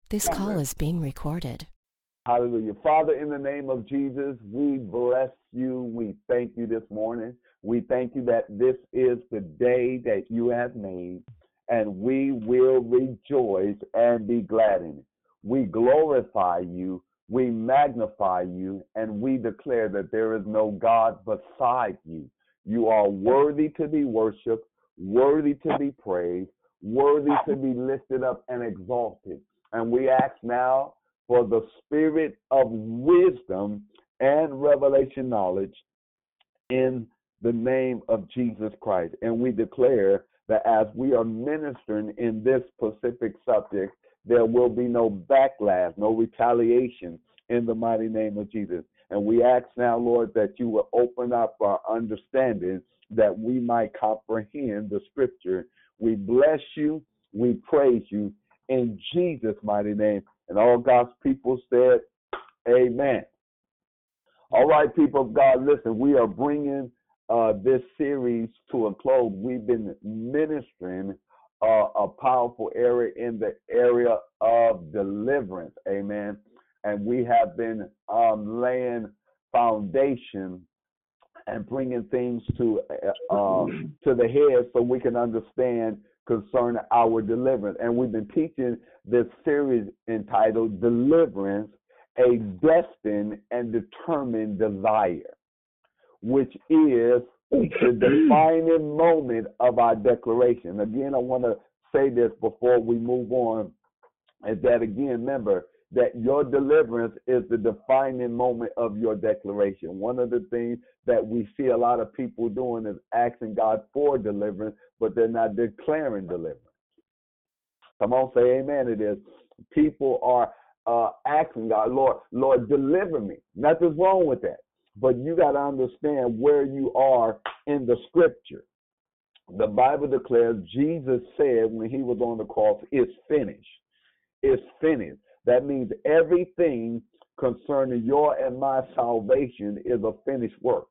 This call is being recorded. Hallelujah. Father, in the name of Jesus, we bless you. We thank you this morning. We thank you that this is the day that you have made, and we will rejoice and be glad in it. We glorify you, we magnify you, and we declare that there is no God beside you. You are worthy to be worshiped, worthy to be praised, worthy to be lifted up and exalted. And we ask now for the spirit of wisdom and revelation knowledge in the name of Jesus Christ. And we declare that as we are ministering in this specific subject, there will be no backlash, no retaliation in the mighty name of Jesus. And we ask now, Lord, that you will open up our understanding that we might comprehend the scripture. We bless you, we praise you in Jesus' mighty name. And all God's people said, amen. All right, people of God, listen, we are bringing this series to a close. We've been ministering a powerful area in the area of deliverance, amen. And we have been laying foundation and bringing things to the head so we can understand concerning our deliverance. And we've been teaching this series entitled Deliverance, a Destined and Determined Desire, which is the defining moment of our declaration. Again, I want to say this before we move on, is that again, remember that your deliverance is the defining moment of your declaration. One of the things that we see a lot of people doing is asking God for deliverance, but they're not declaring deliverance. Come on, say amen. It is. People are asking God, Lord, deliver me. Nothing's wrong with that. But you got to understand where you are in the scripture. The Bible declares Jesus said when he was on the cross, it's finished. It's finished. That means everything concerning your and my salvation is a finished work.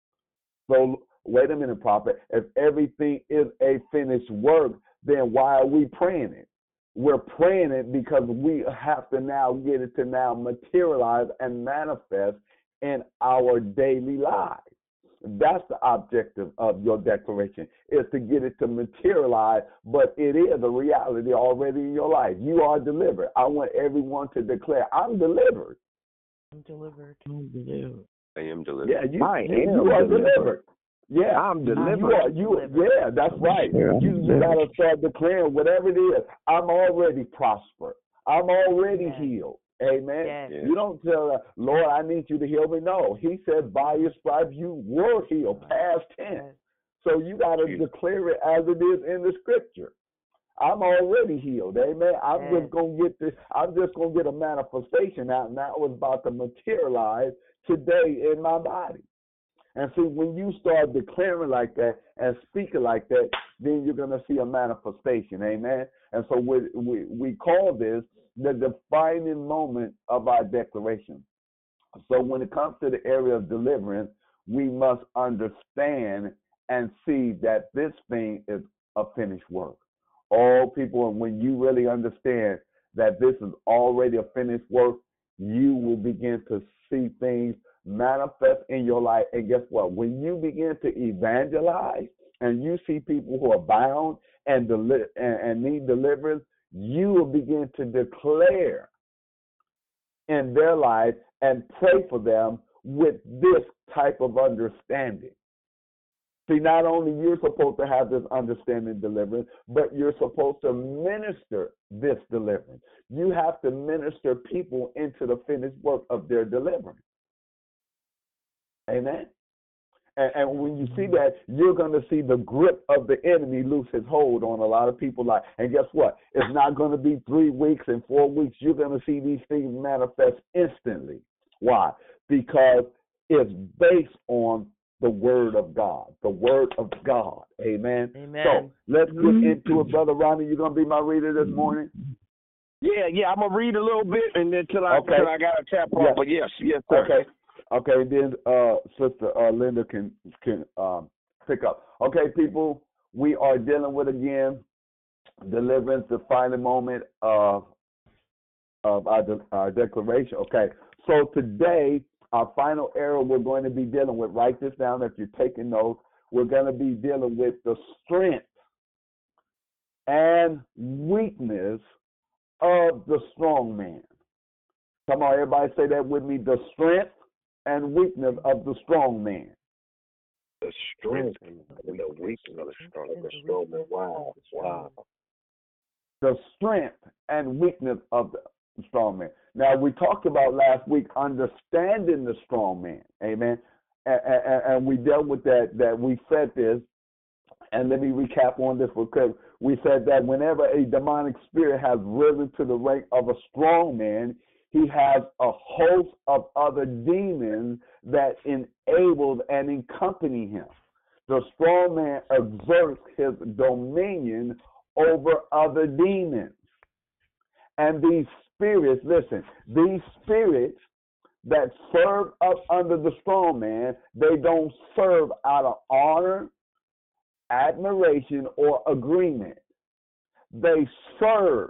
So wait a minute, prophet. If everything is a finished work, then why are we praying it? We're praying it because we have to now get it to now materialize and manifest in our daily lives. That's the objective of your declaration, is to get it to materialize, but it is a reality already in your life. You are delivered. I want everyone to declare, I'm delivered. I'm delivered. I'm delivered. I am delivered. Yeah, you are delivered. Yeah, I'm delivered. Yeah, that's right. You got to start declaring whatever it is. I'm already prospered. I'm already healed. Amen. Yes. You don't tell Lord, I need you to heal me. No, he said, by your stripes you were healed, past tense. Yes. So you got to declare it as it is in the scripture. I'm already healed. Amen. I'm just going to get this. I'm just going to get a manifestation out, and that was about to materialize today in my body. And see, when you start declaring like that and speaking like that, then you're going to see a manifestation. Amen. And so we call this the defining moment of our declaration. So when it comes to the area of deliverance, we must understand and see that this thing is a finished work. All people, when you really understand that this is already a finished work, you will begin to see things manifest in your life. And guess what? When you begin to evangelize and you see people who are bound and need deliverance, you will begin to declare in their life and pray for them with this type of understanding. See, not only you're supposed to have this understanding deliverance, but you're supposed to minister this deliverance. You have to minister people into the finished work of their deliverance. Amen. And when you see that, you're going to see the grip of the enemy lose his hold on a lot of people's life. And guess what? It's not going to be 3 weeks and 4 weeks. You're going to see these things manifest instantly. Why? Because it's based on the word of God. The word of God. Amen. Amen. So let's get into it, Brother Ronnie. You're going to be my reader this morning? Yeah. I'm gonna read a little bit and then till I got to tap off. But yes, sir. Okay. Then Sister Linda can pick up. Okay, people, we are dealing with again deliverance, the final moment of of our declaration. Okay, so today, our final area we're going to be dealing with, write this down if you're taking notes, we're going to be dealing with the strength and weakness of the strong man. Come on, everybody say that with me, the strength and weakness of the strong man. The strength and the weakness of the strong man. Wow. The strength and weakness of the strong man. Now, we talked about last week understanding the strong man. Amen. And we dealt with that we said this, and let me recap on this because we said that whenever a demonic spirit has risen to the rank of a strong man, he has a host of other demons that enable and accompany him. The strong man exerts his dominion over other demons. And these spirits, listen, these spirits that serve up under the strong man, they don't serve out of honor, admiration, or agreement. They serve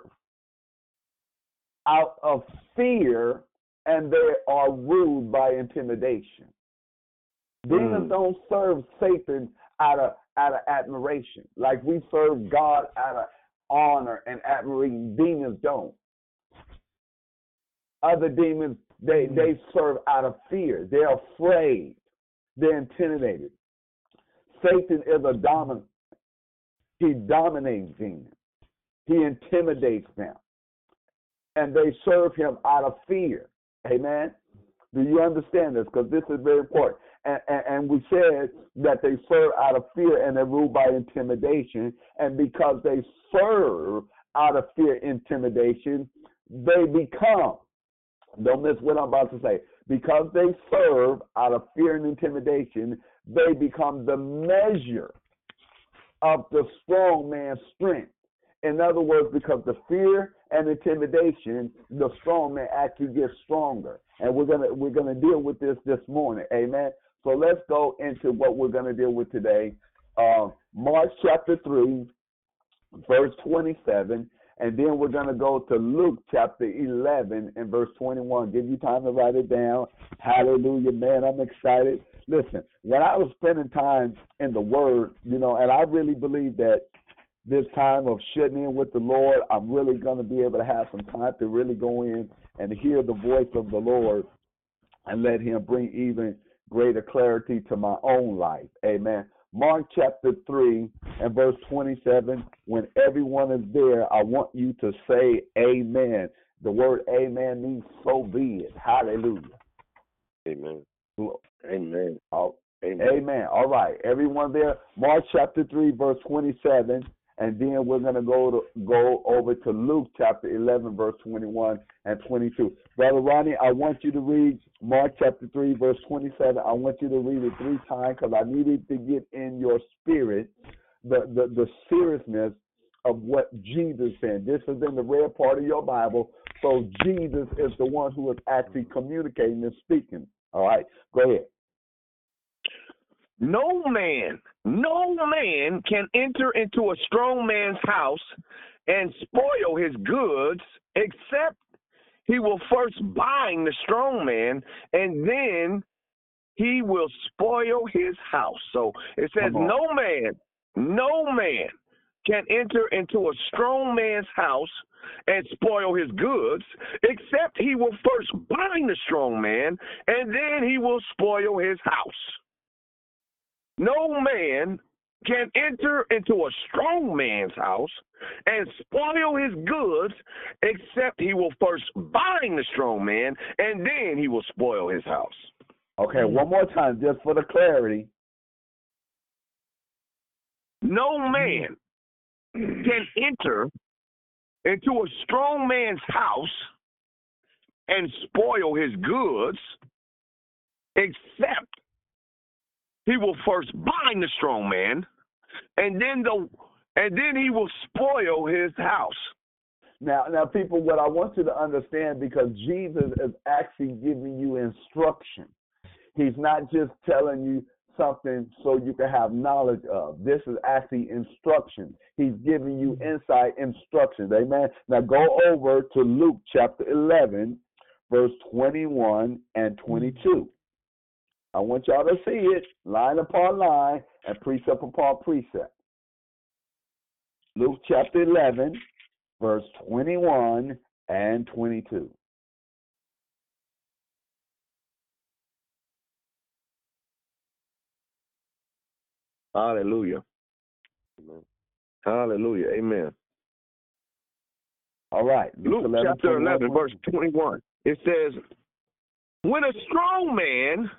out of fear, and they are ruled by intimidation. Demons don't serve Satan out of admiration. Like we serve God out of honor and admiration. Demons don't. Other demons, they serve out of fear. They're afraid. They're intimidated. Satan is a dominant. He dominates demons. He intimidates them. And they serve him out of fear. Amen? Do you understand this? Because this is very important. And we said that they serve out of fear and they're ruled by intimidation. And because they serve out of fear, intimidation, they become, don't miss what I'm about to say, because they serve out of fear and intimidation, they become the measure of the strong man's strength. In other words, because the fear and intimidation, the strong man actually gets stronger. And we're gonna deal with this morning. Amen. So let's go into what we're gonna deal with today. Mark chapter 3, verse 27, and then we're gonna go to Luke chapter 11 and verse 21. Give you time to write it down. Hallelujah, man! I'm excited. Listen, when I was spending time in the Word, and I really believe that this time of shutting in with the Lord, I'm really going to be able to have some time to really go in and hear the voice of the Lord and let him bring even greater clarity to my own life. Amen. Mark chapter 3 and verse 27, when everyone is there, I want you to say amen. The word amen means so be it. Hallelujah. Amen. Amen. Amen. Amen. All right. Everyone there, Mark chapter 3, verse 27. And then we're going to go over to Luke chapter 11, verse 21 and 22. Brother Ronnie, I want you to read Mark chapter 3, verse 27. I want you to read it 3 times because I needed to get in your spirit the seriousness of what Jesus said. This is in the red part of your Bible. So Jesus is the one who is actually communicating and speaking. All right, go ahead. No man can enter into a strong man's house and spoil his goods except he will first bind the strong man, and then he will spoil his house. So it says no man can enter into a strong man's house and spoil his goods except he will first bind the strong man, and then he will spoil his house. No man can enter into a strong man's house and spoil his goods except he will first bind the strong man, and then he will spoil his house. Okay, one more time, just for the clarity. No man can enter into a strong man's house and spoil his goods except he will first bind the strong man, and then he will spoil his house. Now, people, what I want you to understand, because Jesus is actually giving you instruction. He's not just telling you something so you can have knowledge of. This is actually instruction. He's giving you insight, instructions. Amen. Now go over to Luke chapter 11, verse 21 and 22. I want y'all to see it line upon line and precept upon precept. Luke chapter 11, verse 21 and 22. Hallelujah. Amen. Hallelujah. Amen. All right. Luke chapter 11, verse 21. It says, when a strong man,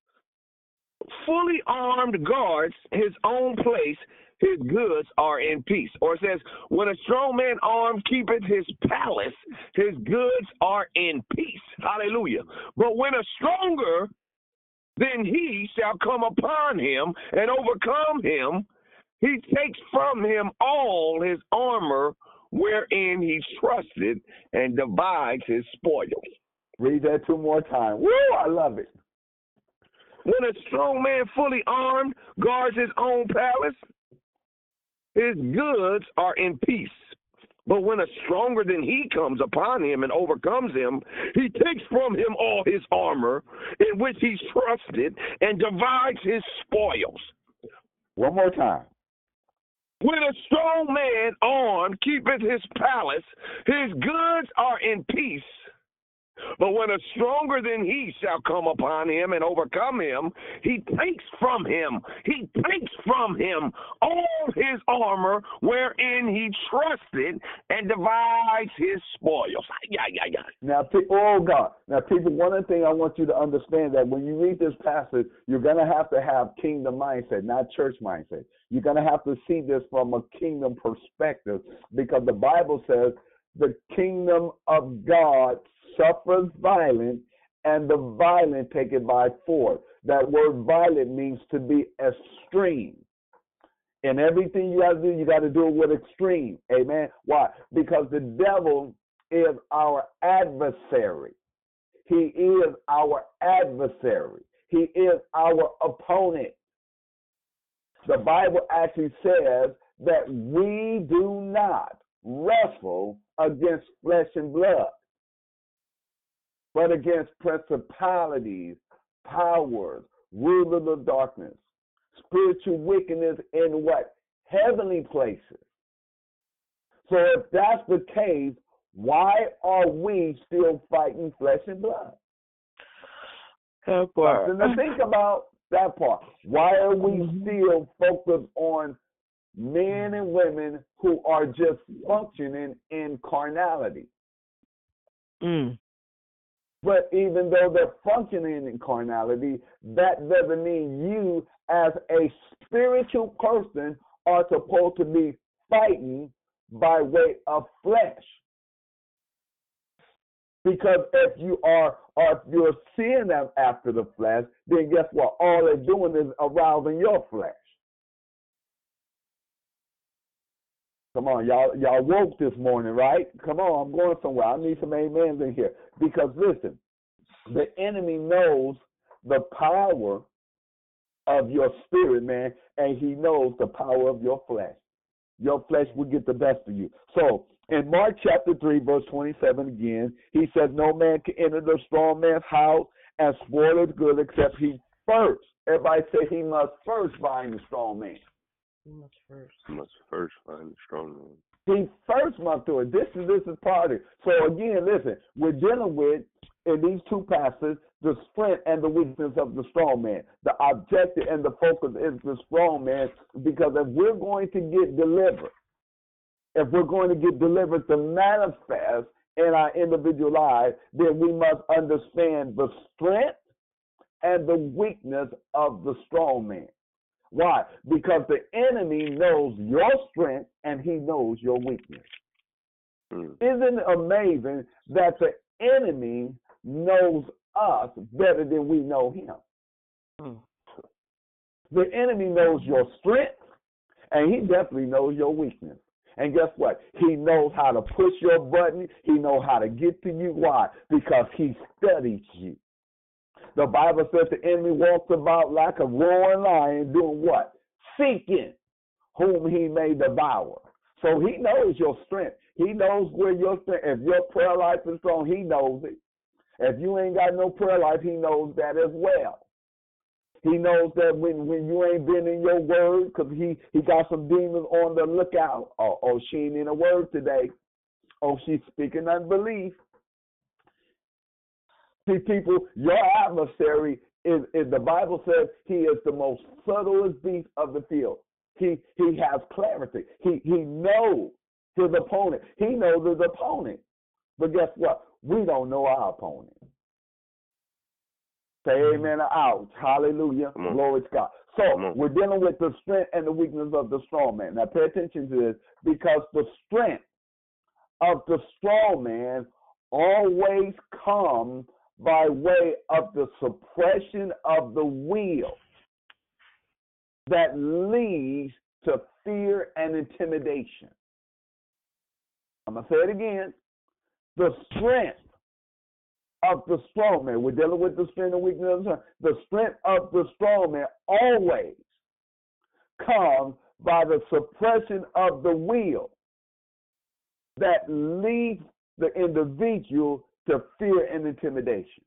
fully armed, guards his own place, his goods are in peace. Or it says, when a strong man armed keepeth his palace, his goods are in peace. Hallelujah. But when a stronger than he shall come upon him and overcome him, he takes from him all his armor wherein he trusted and divides his spoils. Read that 2 more times. Woo, I love it. When a strong man fully armed guards his own palace, his goods are in peace. But when a stronger than he comes upon him and overcomes him, he takes from him all his armor in which he trusted and divides his spoils. 1 more time. When a strong man armed keepeth his palace, his goods are in peace. But when a stronger than he shall come upon him and overcome him, he takes from him all his armor wherein he trusted and divides his spoils. Now, oh God. Now, people, one of the things I want you to understand that when you read this passage, you're going to have kingdom mindset, not church mindset. You're going to have to see this from a kingdom perspective, because the Bible says the kingdom of God suffers violence, and the violent take it by force. That word violent means to be extreme. In everything you got to do, you got to do it with extreme. Amen. Why? Because the devil is our adversary. He is our adversary. He is our opponent. The Bible actually says that we do not wrestle against flesh and blood, but against principalities, powers, rulers of darkness, spiritual wickedness in what? Heavenly places. So if that's the case, why are we still fighting flesh and blood? Something to think about, that part. Why are we still focused on men and women who are just functioning in carnality? But even though they're functioning in carnality, that doesn't mean you as a spiritual person are supposed to be fighting by way of flesh. Because if you're seeing them after the flesh, then guess what? All they're doing is arousing your flesh. Come on, y'all woke this morning, right? Come on, I'm going somewhere. I need some amens in here. Because listen, the enemy knows the power of your spirit, man, and he knows the power of your flesh. Your flesh will get the best of you. So in Mark chapter 3, verse 27 again, he says, no man can enter the strong man's house and spoil his good except he first. Everybody say he must first bind the strong man. He must first find the strong man. He first must do it. This is part of it. So again, listen, we're dealing with, in these 2 passages, the strength and the weakness of the strong man. The objective and the focus is the strong man, because if we're going to get delivered, to manifest in our individual lives, then we must understand the strength and the weakness of the strong man. Why? Because the enemy knows your strength and he knows your weakness. Isn't it amazing that the enemy knows us better than we know him? The enemy knows your strength and he definitely knows your weakness. And guess what? He knows how to push your button. He knows how to get to you. Why? Because he studies you. The Bible says the enemy walks about like a roaring lion doing what? Seeking whom he may devour. So he knows your strength. He knows where your strength. If your prayer life is strong, he knows it. If you ain't got no prayer life, he knows that as well. He knows that when you ain't been in your word, because he got some demons on the lookout. Oh, she ain't in a word today. Oh, she's speaking unbelief. See, people, your adversary is the Bible says he is the most subtlest beast of the field. He has clarity. He knows his opponent. He knows his opponent. But guess what? We don't know our opponent. Say amen or ouch. Hallelujah. Glory to God. So we're dealing with the strength and the weakness of the strong man. Now pay attention to this, because the strength of the strong man always comes by way of the suppression of the will that leads to fear and intimidation. I'm going to say it again. The strength of the strong man, we're dealing with the strength and weakness of the strength of the strong man always comes by the suppression of the will that leads the individual to fear and intimidation.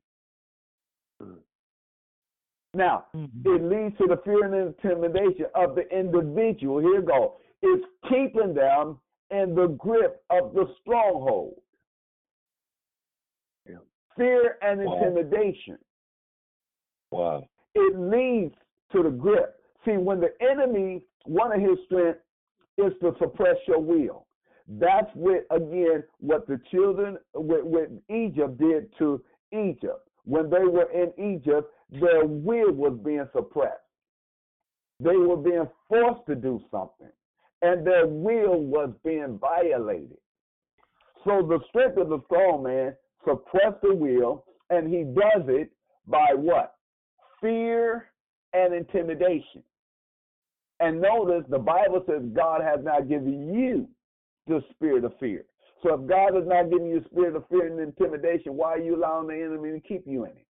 Now, it leads to the fear and intimidation of the individual. Here you go. It's keeping them in the grip of the stronghold. Yeah. Fear and intimidation. Wow. It leads to the grip. See, when the enemy, one of his strengths is to suppress your will. That's what the children with Egypt did to Egypt. When they were in Egypt, their will was being suppressed. They were being forced to do something, and their will was being violated. So the strength of the strong man suppressed the will, and he does it by what? Fear and intimidation. And notice the Bible says God has not given you the spirit of fear. So if God is not giving you a spirit of fear and intimidation, why are you allowing the enemy to keep you in it?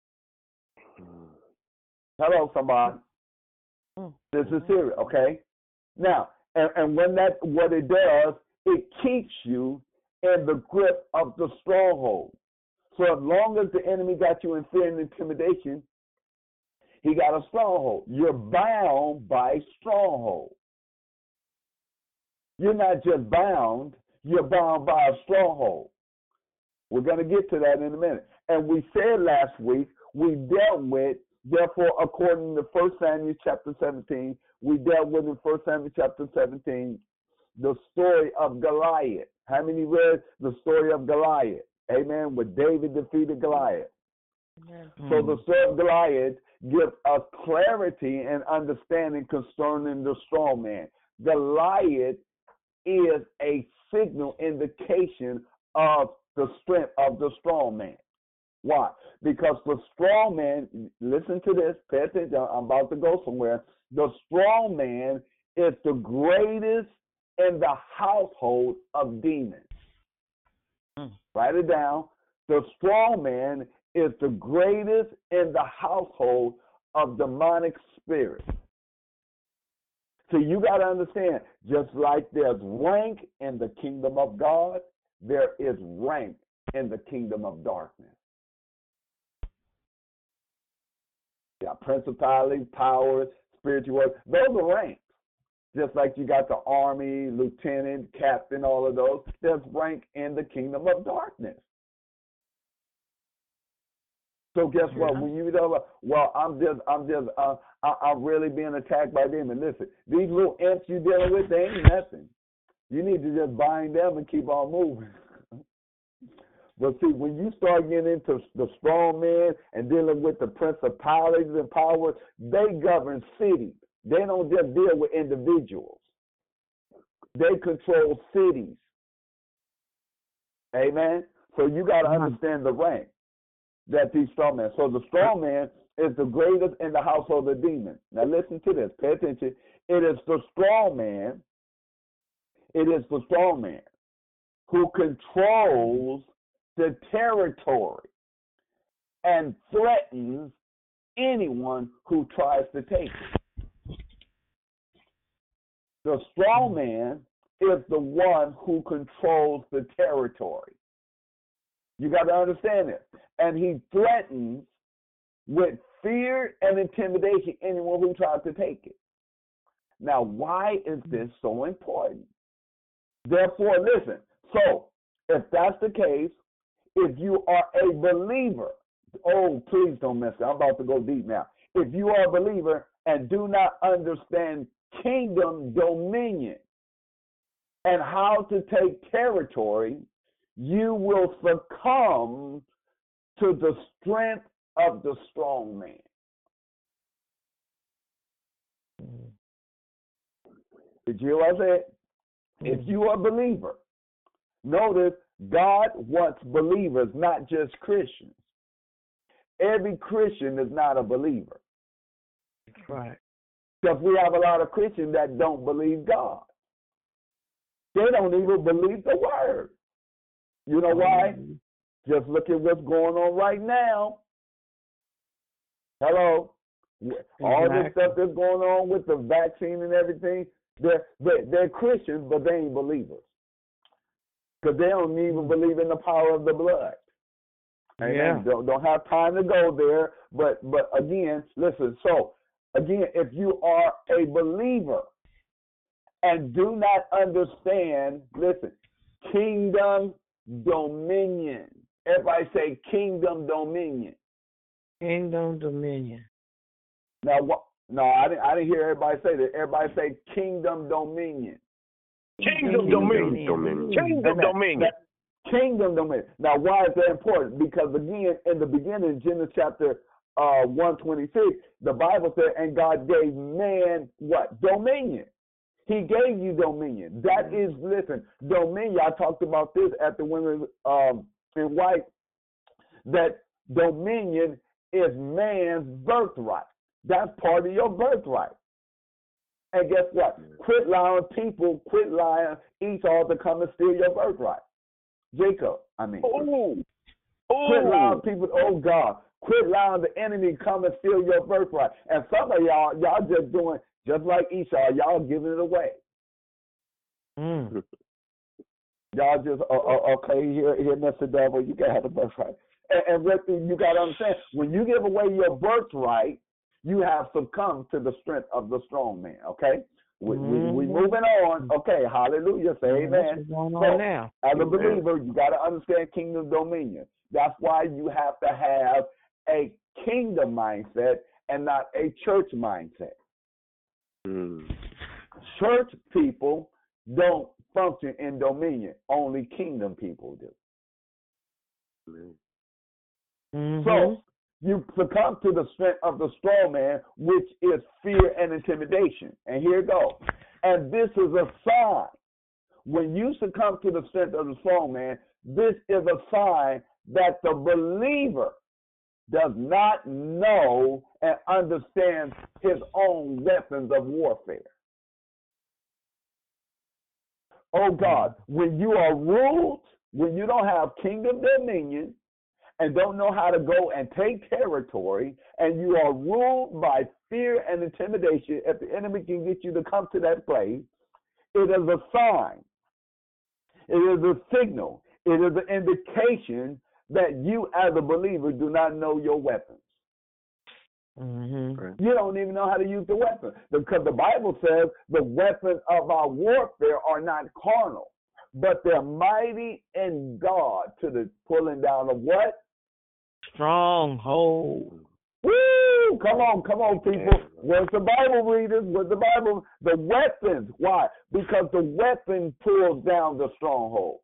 Hello, somebody. This is serious, okay? Now, and when what it does, it keeps you in the grip of the stronghold. So as long as the enemy got you in fear and intimidation, he got a stronghold. You're bound by stronghold. You're not just bound, you're bound by a stronghold. We're going to get to that in a minute. And we said last week, we dealt with, therefore, according to 1 Samuel chapter 17, we dealt with in 1 Samuel chapter 17, the story of Goliath. How many read the story of Goliath? Amen. Where David defeated Goliath. So the story of Goliath gives us clarity and understanding concerning the strong man. Goliath is a signal indication of the strength of the strong man. Why? Because the strong man, listen to this, pay attention, I'm about to go somewhere. The strong man is the greatest in the household of demons. Write it down. The strong man is the greatest in the household of demonic spirits. So you got to understand, just like there's rank in the kingdom of God, there is rank in the kingdom of darkness. Yeah, principalities, powers, spiritual work, those are ranks. Just like you got the army, lieutenant, captain, all of those, there's rank in the kingdom of darkness. So guess what? When you know, well, I'm really being attacked by demons. Listen, these little imps you dealing with, they ain't nothing. You need to just bind them and keep on moving. But see, when you start getting into the strong men and dealing with the principalities and powers, they govern cities. They don't just deal with individuals. They control cities. Amen? So you got to understand the rank that these strong men. So the strong man is the greatest in the household of demons. Now listen to this. Pay attention. It is the strong man. It is the strong man who controls the territory and threatens anyone who tries to take it. The strong man is the one who controls the territory. You got to understand this. And he threatens with fear and intimidation anyone who tries to take it. Now, why is this so important? Therefore, listen. So, if that's the case, if you are a believer, oh, please don't mess it. I'm about to go deep now. If you are a believer and do not understand kingdom dominion and how to take territory, you will succumb to the strength of the strong man. Did you hear what I said? If you are a believer, notice God wants believers, not just Christians. Every Christian is not a believer. That's right. Because we have a lot of Christians that don't believe God. They don't even believe the word. You know why? Just look at what's going on right now. Hello? All this stuff that's going on with the vaccine and everything, they're Christians, but they ain't believers. Because they don't even believe in the power of the blood. Amen. Yeah. Don't have time to go there. But again, listen, so again, if you are a believer and do not understand, listen, kingdom dominion. Everybody say kingdom dominion. Kingdom dominion. Now, what? No, I didn't hear everybody say that. Everybody say kingdom dominion. Kingdom dominion. Kingdom dominion. Kingdom dominion. Now, why is that important? Because again, in the beginning, Genesis chapter 1:26, the Bible said, and God gave man what? Dominion. He gave you dominion. That is, listen, dominion. I talked about this at the Women in White, that dominion is man's birthright. That's part of your birthright. And guess what? Quit allowing people, quit allowing Esau to come and steal your birthright. Jacob, I mean. Ooh. Quit allowing people, oh God, quit allowing the enemy to come and steal your birthright. And some of y'all just doing, just like Esau, y'all giving it away. Y'all just, okay, here, Mr. Devil, you can have the birthright. And you got to understand, when you give away your birthright, you have succumbed to the strength of the strong man, okay? We moving on. Okay, hallelujah, say amen. So, now. As a believer, you got to understand kingdom dominion. That's why you have to have a kingdom mindset and not a church mindset. Church people don't function in dominion. Only kingdom people do. So, you succumb to the strength of the strong man, which is fear and intimidation. And here it goes. And this is a sign. When you succumb to the strength of the strong man, this is a sign that the believer does not know and understand his own weapons of warfare. Oh God, when you are ruled, when you don't have kingdom dominion, and don't know how to go and take territory, and you are ruled by fear and intimidation, if the enemy can get you to come to that place, it is a sign. It is a signal. It is an indication that you as a believer do not know your weapons. You don't even know how to use the weapon. Because the Bible says the weapons of our warfare are not carnal, but they're mighty in God to the pulling down of what? Stronghold. Woo! Come on, people. Where's the Bible readers? Where's the Bible? The weapons. Why? Because the weapon pulls down the stronghold.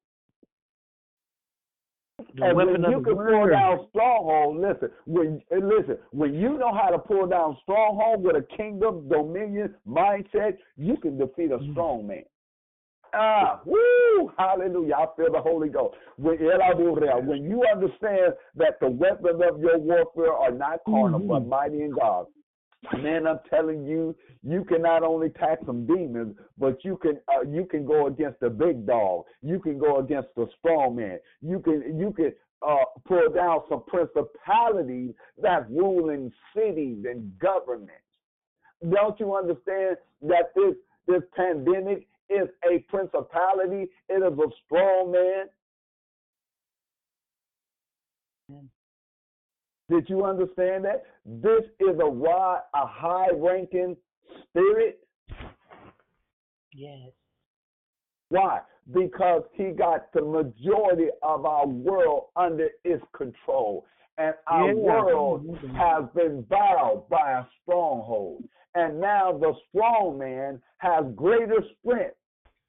And when you can pull down stronghold, when you know how to pull down stronghold with a kingdom dominion mindset, you can defeat a strong man. Woo! Hallelujah. I feel the Holy Ghost. When you understand that the weapons of your warfare are not carnal, but mighty in God, man, I'm telling you, you can not only tackle some demons, but you can go against the big dog. You can go against the strong man. You can pull down some principalities that rule in cities and governments. Don't you understand that this pandemic is a principality? It is a strong man. Did you understand that? This is a high-ranking spirit. Yes. Why? Because he got the majority of our world under his control. And our world has been bowed by a stronghold. And now the strong man has greater strength.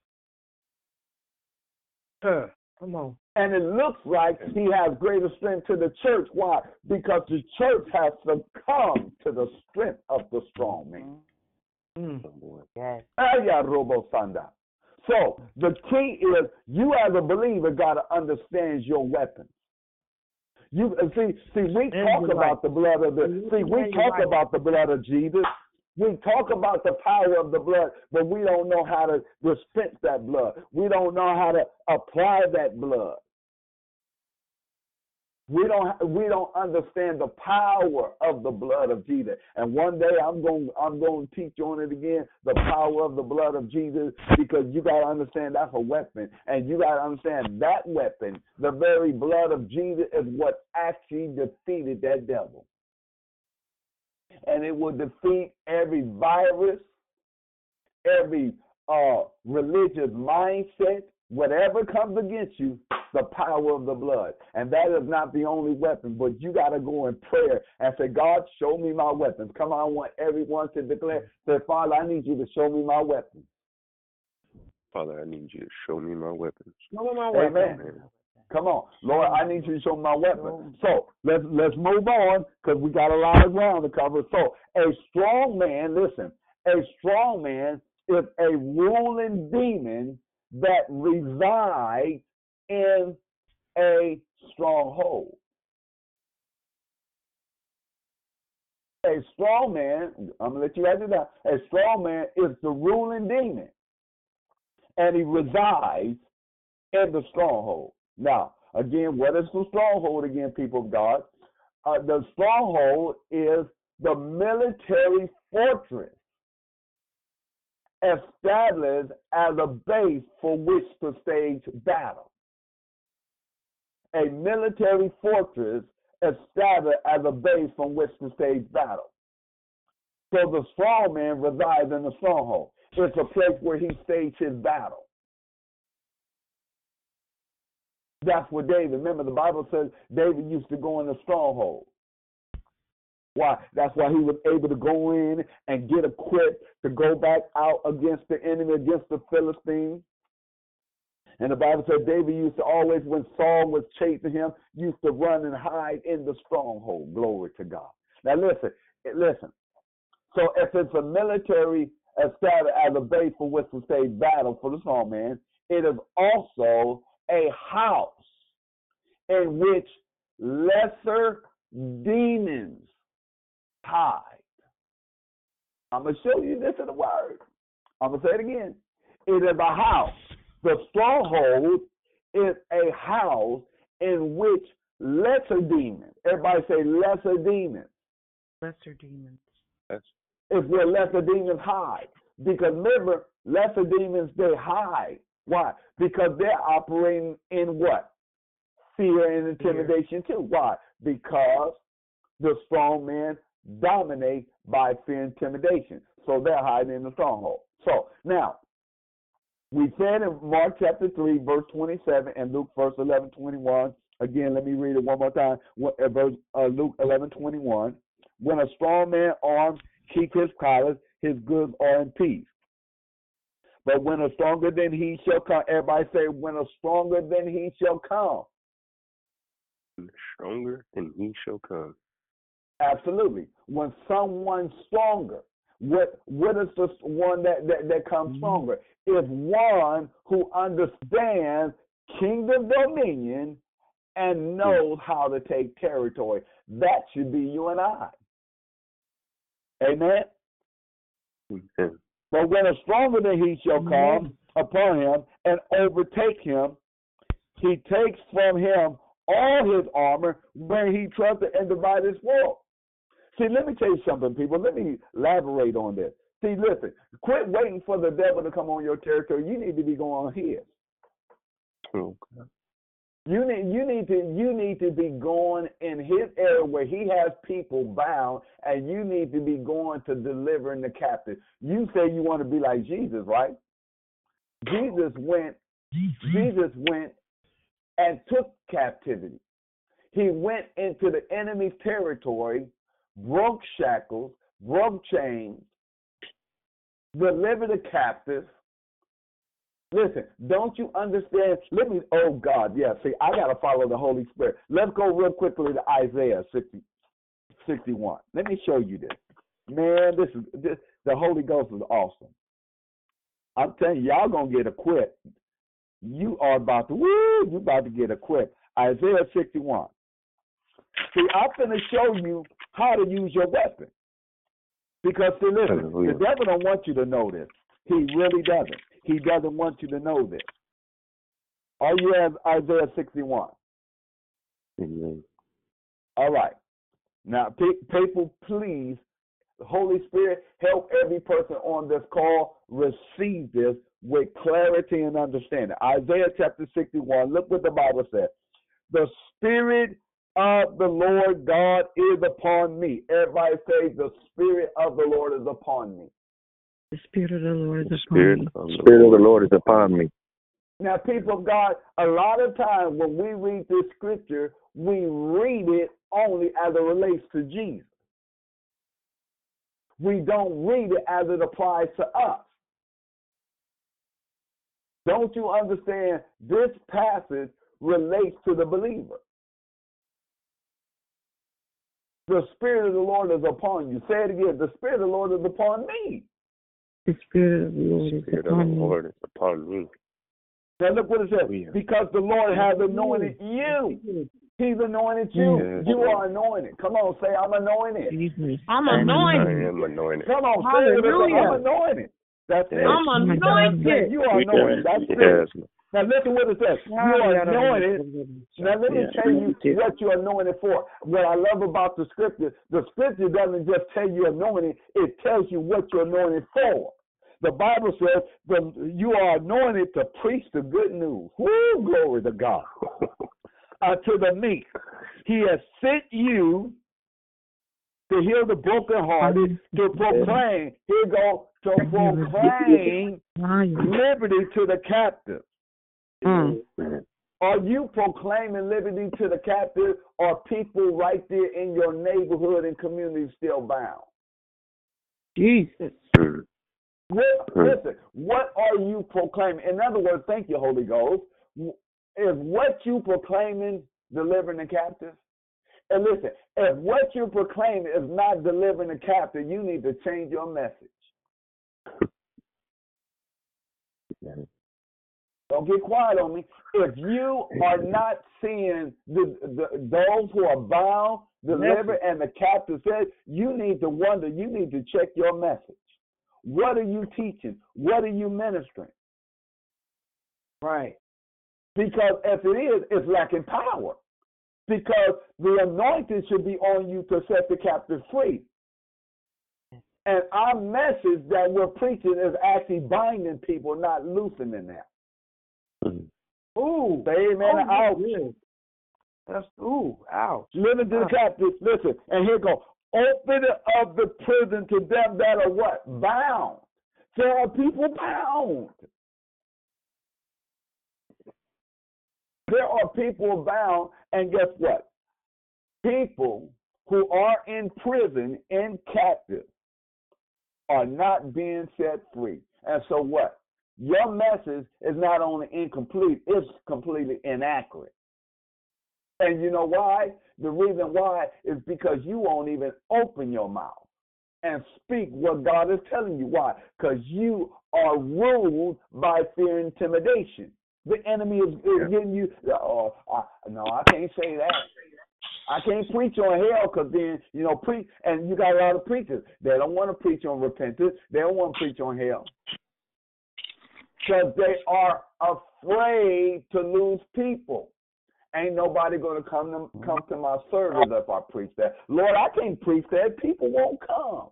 Come on. And it looks like he has greater strength to the church. Why? Because the church has succumbed to the strength of the strong man. Yes. So the key is you as a believer got to understand your weapons. You see, we talk about the blood of about the blood of Jesus. We talk about the power of the blood, but we don't know how to dispense that blood. We don't know how to apply that blood. We don't understand the power of the blood of Jesus. And one day I'm going to teach you on it again, the power of the blood of Jesus, because you got to understand that's a weapon. And you got to understand that weapon, the very blood of Jesus, is what actually defeated that devil. And it will defeat every virus, every religious mindset, whatever comes against you, the power of the blood. And that is not the only weapon, but you got to go in prayer and say, God, show me my weapons. Come on, I want everyone to declare, say, Father, I need you to show me my weapons. Father, I need you to show me my weapons. Show me my weapons. Amen. Come on, Lord, I need you to show me my weapon. So let's move on because we got a lot of ground to cover. So a strong man, listen, a strong man is a ruling demon that resides in a stronghold. A strong man, I'm going to let you write it down. A strong man is the ruling demon, and he resides in the stronghold. Now, again, what is the stronghold again, people of God? The stronghold is the military fortress established as a base for which to stage battle. A military fortress established as a base from which to stage battle. So the strong man resides in the stronghold. It's a place where he staged his battle. That's what David, remember the Bible says David used to go in the stronghold. Why? That's why he was able to go in and get equipped to go back out against the enemy, against the Philistines. And the Bible said David used to always, when Saul was chasing him, used to run and hide in the stronghold. Glory to God. Now listen. So if it's a military established as a base for which to stage battle for the strong man, it is also a house in which lesser demons hide. I'm going to show you this in the word. I'm going to say it again. It is a house. The stronghold is a house in which lesser demons, everybody say lesser demons. Lesser demons. It's where lesser demons hide. Because remember, lesser demons, they hide. Why? Because they're operating in what? Fear and intimidation too. Why? Because the strong man dominate by fear and intimidation. So they're hiding in the stronghold. So now, we said in Mark chapter 3, verse 27, and Luke verse 11:21. Again, let me read it one more time. Verse Luke 11:21. When a strong man arms, keep his collars, his goods are in peace. But when a stronger than he shall come, everybody say, when a stronger than he shall come. Stronger than he shall come. Absolutely. When someone's stronger, what is the one that comes stronger? Is one who understands kingdom dominion and knows how to take territory. That should be you and I. Amen? Amen. But when a stronger than he shall come upon him and overtake him, he takes from him all his armor when he trusted and divided his spoil. See, let me tell you something, people. Let me elaborate on this. See, listen, quit waiting for the devil to come on your territory. You need to be going on his. Okay. You need to be going in his area where he has people bound, and you need to be going to delivering the captive. You say you want to be like Jesus, right? Jesus went and took captivity. He went into the enemy's territory, broke shackles, broke chains, delivered the captive. Listen, don't you understand? Oh God, yeah, see, I got to follow the Holy Spirit. Let's go real quickly to Isaiah 61. Let me show you this. Man, the Holy Ghost is awesome. I'm telling you, y'all going to get equipped. You are about to get equipped. Isaiah 61. See, I'm going to show you how to use your weapon. Because, see, listen, the devil don't want you to know this. He really doesn't. He doesn't want you to know this. Are you at Isaiah 61? Amen. All right. Now, people, please, the Holy Spirit, help every person on this call receive this with clarity and understanding. Isaiah chapter 61, look what the Bible says. The Spirit of the Lord God is upon me. Everybody say, the Spirit of the Lord is upon me. The Spirit of the Lord is upon Spirit me. of the Lord is upon me. Now, people of God, a lot of times when we read this scripture, we read it only as it relates to Jesus. We don't read it as it applies to us. Don't you understand? This passage relates to the believer. The Spirit of the Lord is upon you. Say it again. The Spirit of the Lord is upon me. The Spirit of the Lord is upon me. Now look what it says. Because the Lord has anointed you. He's anointed you. Yes. You are anointed. Come on, say, I'm anointed. I'm anointed. I am anointed. Come on, say it. I'm anointed. That's it. I'm anointed. You are anointed. That's it. Now listen what it says. You are anointed. Now let me tell you what you're anointed for. What I love about the scripture doesn't just tell you anointed, it tells you what you're anointed for. The Bible says you are anointed to preach the good news. Woo, glory to God. To the meek. He has sent you to heal the brokenhearted, to proclaim, here you go, to proclaim liberty to the captive. Are you proclaiming liberty to the captive, or people right there in your neighborhood and community still bound? Jesus. Listen, what are you proclaiming? In other words, thank you, Holy Ghost. Is what you proclaiming delivering the captive? And listen, if what you proclaim is not delivering the captive, you need to change your message. Don't get quiet on me. If you are not seeing those who are bound, delivered, and the captive said, you need to wonder, you need to check your message. What are you teaching? What are you ministering? Right. Because if it is, it's lacking power. Because the anointing should be on you to set the captive free. And our message that we're preaching is actually binding people, not loosening them. Ooh, amen. Ouch. That's ouch. Living to the captive. Listen, and here go. Open up the prison to them that are what? Bound. There are people bound. There are people bound, and guess what? People who are in prison, in captive, are not being set free. And so what? Your message is not only incomplete, it's completely inaccurate. And you know why? The reason why is because you won't even open your mouth and speak what God is telling you. Why? Because you are ruled by fear and intimidation. The enemy is getting you, no, I can't say that. I can't preach on hell because then, preach, and you got a lot of preachers. They don't want to preach on repentance. They don't want to preach on hell. Because they are afraid to lose people. ain't nobody going to come to my service if I preach that. Lord, I can't preach that. People won't come.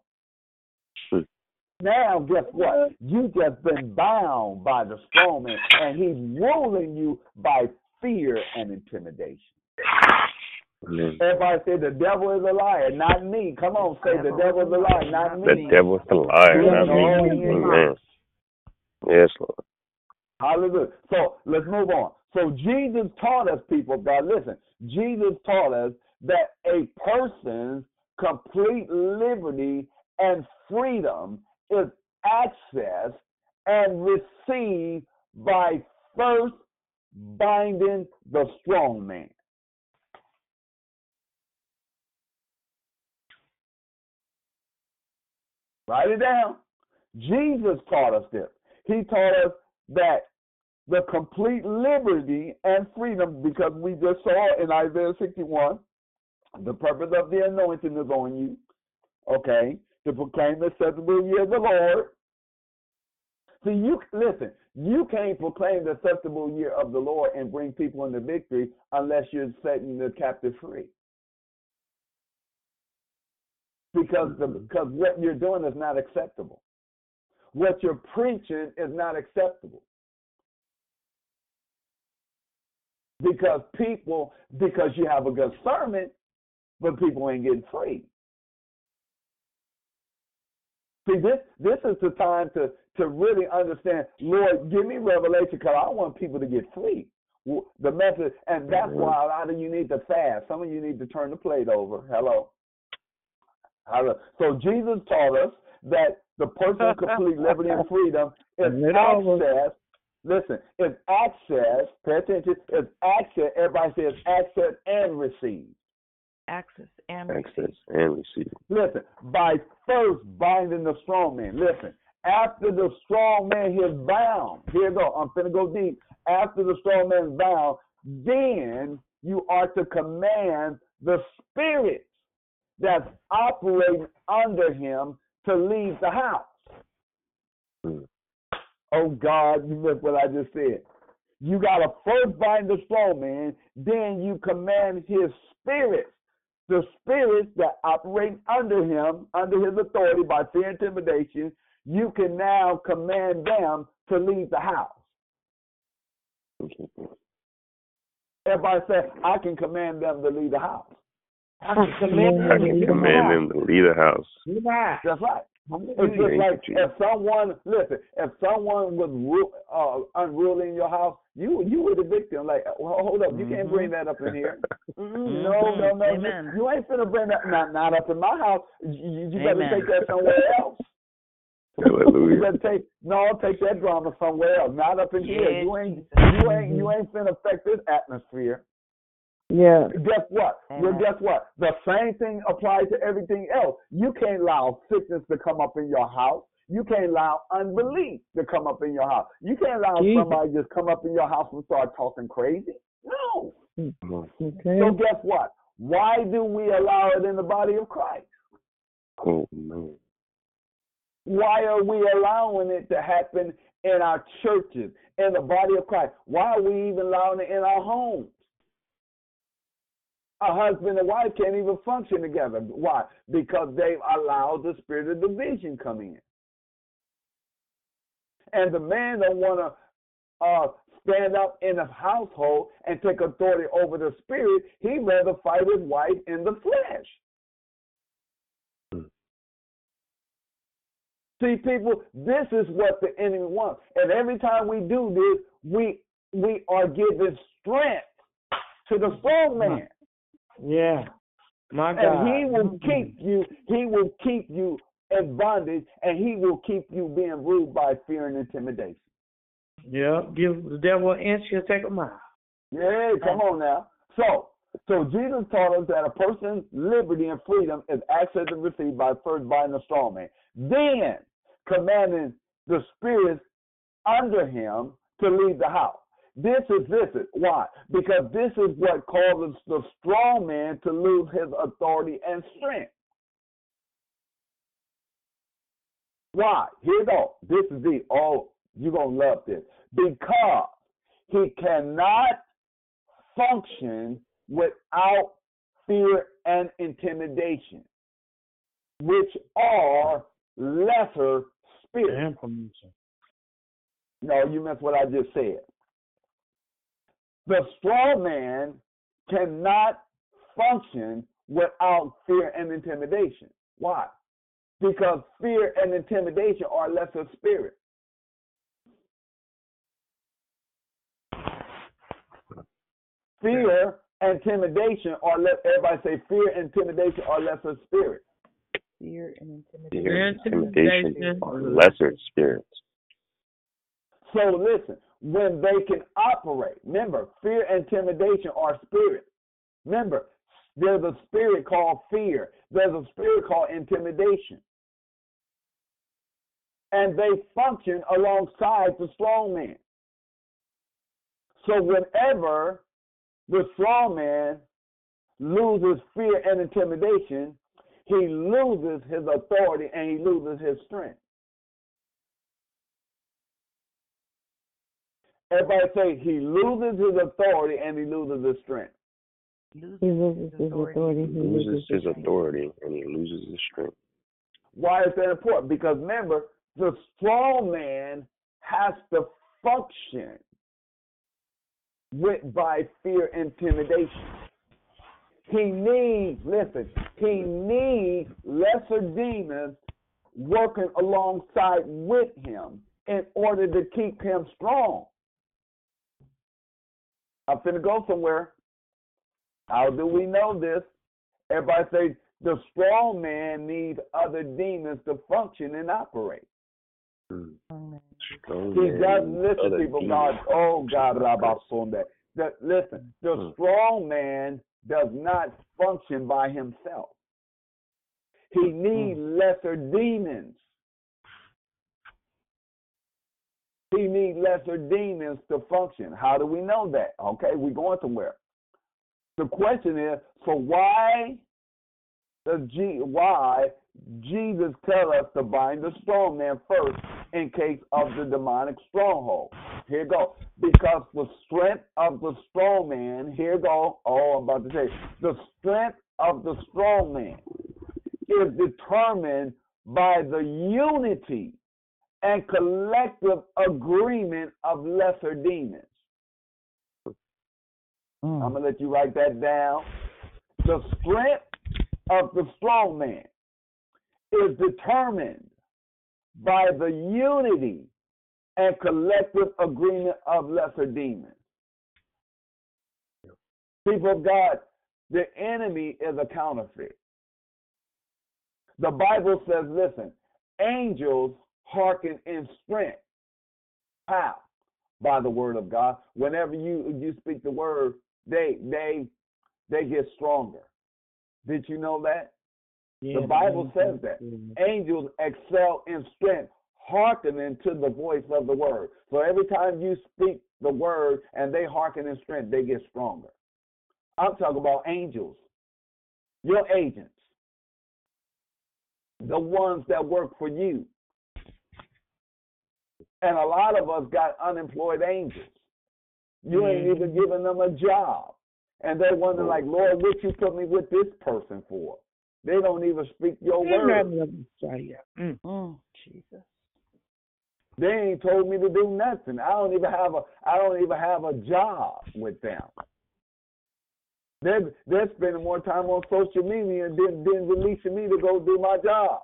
Now, guess what? You just been bound by the strong man, and he's ruling you by fear and intimidation. Everybody say the devil is a liar, not me. Come on, say the devil is a liar, not me. The devil is a liar, not me. Amen. Yes, Lord. Hallelujah. So let's move on. So Jesus taught us, people, God, listen. Jesus taught us that a person's complete liberty and freedom is accessed and received by first binding the strong man. Write it down. Jesus taught us this. He taught us that the complete liberty and freedom, because we just saw in Isaiah 61, the purpose of the anointing is on you, okay, to proclaim the acceptable year of the Lord. See, you can't proclaim the acceptable year of the Lord and bring people into victory unless you're setting the captive free. Because what you're doing is not acceptable. What you're preaching is not acceptable. Because you have a good sermon, but people ain't getting free. See, this is the time to really understand, Lord, give me revelation, because I want people to get free. The message, and that's why a lot of you need to fast. Some of you need to turn the plate over. Hello. So Jesus taught us that the person's complete liberty and freedom is access. Listen, it's access. Pay attention. It's access. Everybody says access and receive. Access and receive. Listen, by first binding the strong man. Listen, after the strong man is bound, here you go. I'm finna go deep. After the strong man is bound, then you are to command the spirit that's operating under him to leave the house. Oh God, you missed what I just said. You got to first bind the strong man, then you command his spirits, the spirits that operate under him, under his authority by fear and intimidation. You can now command them to leave the house. Everybody say, I can command them to leave the house. I can command them to leave the house. That's right. It's just like if someone was unruly in your house, you were the victim. Like, well, hold up, you can't bring that up in here. No. Amen. You ain't finna bring that not up in my house. You better take that somewhere else. Hallelujah. You better take that drama somewhere else, not up in here. You ain't finna affect this atmosphere. Yeah. Guess what? Well, guess what? The same thing applies to everything else. You can't allow sickness to come up in your house. You can't allow unbelief to come up in your house. You can't allow somebody just come up in your house and start talking crazy. No. Okay. So guess what? Why do we allow it in the body of Christ? Oh, man. Why are we allowing it to happen in our churches, in the body of Christ? Why are we even allowing it in our homes? A husband and wife can't even function together. Why? Because they've allowed the spirit of division come in. And the man don't want to stand up in the household and take authority over the spirit. He'd rather fight his wife in the flesh. See, people, this is what the enemy wants. And every time we do this, we are giving strength to the strong man. Yeah. My God. And he will keep you in bondage, and he will keep you being ruled by fear and intimidation. Yeah. Give the devil an inch, he'll take a mile. Yeah, come on now. So Jesus taught us that a person's liberty and freedom is accessed and received by first binding the strong man, then commanding the spirits under him to leave the house. This is why? Because this is what causes the strong man to lose his authority and strength. Why? Here you go. This is you're going to love this. Because he cannot function without fear and intimidation, which are lesser spirits. No, you missed what I just said. The strong man cannot function without fear and intimidation. Why? Because fear and intimidation are lesser spirits. Fear and intimidation are everybody say fear and intimidation are lesser spirits. Fear and Fear intimidation. and intimidation are lesser spirits. So listen, when they can operate, remember, fear and intimidation are spirits. Remember, there's a spirit called fear. There's a spirit called intimidation. And they function alongside the strong man. So whenever the strong man loses fear and intimidation, he loses his authority and he loses his strength. Everybody say he loses his authority and he loses his strength. He loses his authority. He loses his authority and he loses his strength. Why is that important? Because remember, the strong man has to function by fear and intimidation. He needs lesser demons working alongside with him in order to keep him strong. I'm finna go somewhere. How do we know this? Everybody say the strong man needs other demons to function and operate. He doesn't listen, people. God, oh God, listen, the strong man does not function by himself. He needs lesser demons. He needs lesser demons to function. How do we know that? Okay, we're going somewhere. The question is, so why Jesus tell us to bind the strong man first in case of the demonic stronghold? Here you go. Because the strength of the strong man, here you go. Oh, I'm about to say, the strength of the strong man is determined by the unity and collective agreement of lesser demons. I'm going to let you write that down. The strength of the strong man is determined by the unity and collective agreement of lesser demons. People of God, the enemy is a counterfeit. The Bible says, listen, angels hearken in strength. How? By the word of God. Whenever you speak the word, they get stronger. Did you know that? Yeah, the Bible says that. Angels excel in strength, hearkening to the voice of the word. So every time you speak the word and they hearken in strength, they get stronger. I'm talking about angels, your agents, the ones that work for you. And a lot of us got unemployed angels. You ain't even giving them a job. And they're wondering, like, Lord, what you put me with this person for? They don't even speak your word. Jesus. They ain't told me to do nothing. I don't even have a job with them. They're spending more time on social media than releasing me to go do my job.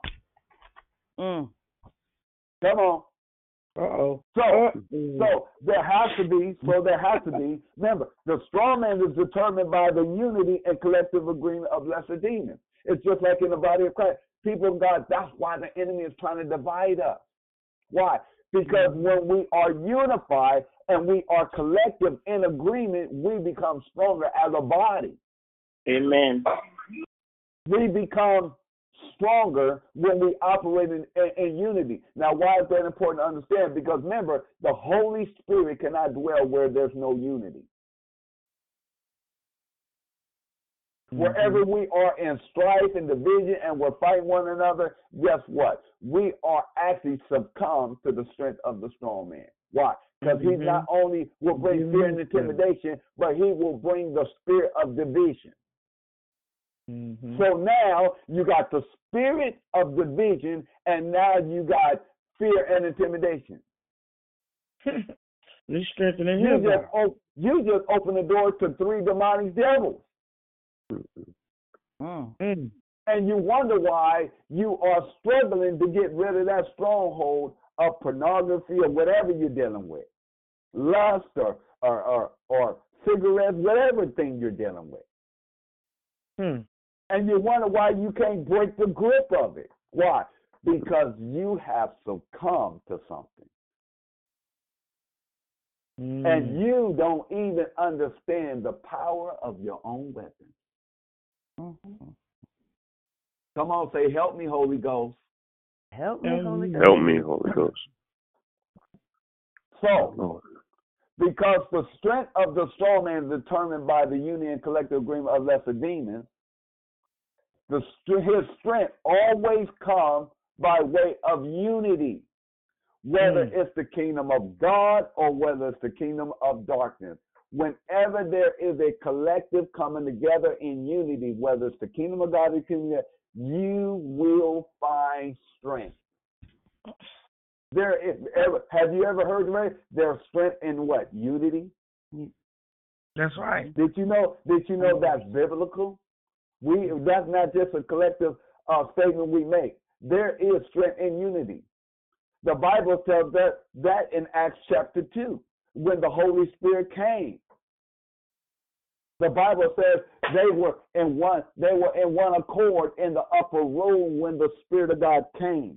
Come on. So there has to be, remember, the strong man is determined by the unity and collective agreement of lesser demons. It's just like in the body of Christ. People of God, that's why the enemy is trying to divide us. Why? Because when we are unified and we are collective in agreement, we become stronger as a body. Amen. We become stronger when we operate in unity. Now, why is that important to understand? Because remember, the Holy Spirit cannot dwell where there's no unity. Wherever we are in strife and division and we're fighting one another, guess what? We are actually succumb to the strength of the strong man. Why? Because he not only will bring fear and intimidation, but he will bring the spirit of division. So now you got the spirit of division, and now you got fear and intimidation. He's strengthening him. You just open the door to 3 demonic devils. And you wonder why you are struggling to get rid of that stronghold of pornography or whatever you're dealing with. Lust or cigarettes, whatever thing you're dealing with. And you wonder why you can't break the grip of it. Why? Because you have succumbed to something. And you don't even understand the power of your own weapon. Come on, say, help me, Holy Ghost. Help me, Holy Ghost. Help me, Holy Ghost. So, because the strength of the strong man is determined by the union and collective agreement of lesser demons, his strength always comes by way of unity, whether it's the kingdom of God or whether it's the kingdom of darkness. Whenever there is a collective coming together in unity, whether it's the kingdom of God or the kingdom of God, you will find strength. Have you ever heard of it? There's strength in what? Unity? That's right. Did you know that's biblical? That's not just a collective statement we make. There is strength in unity. The Bible tells that in Acts chapter 2, when the Holy Spirit came. The Bible says they were in one accord in the upper room when the Spirit of God came.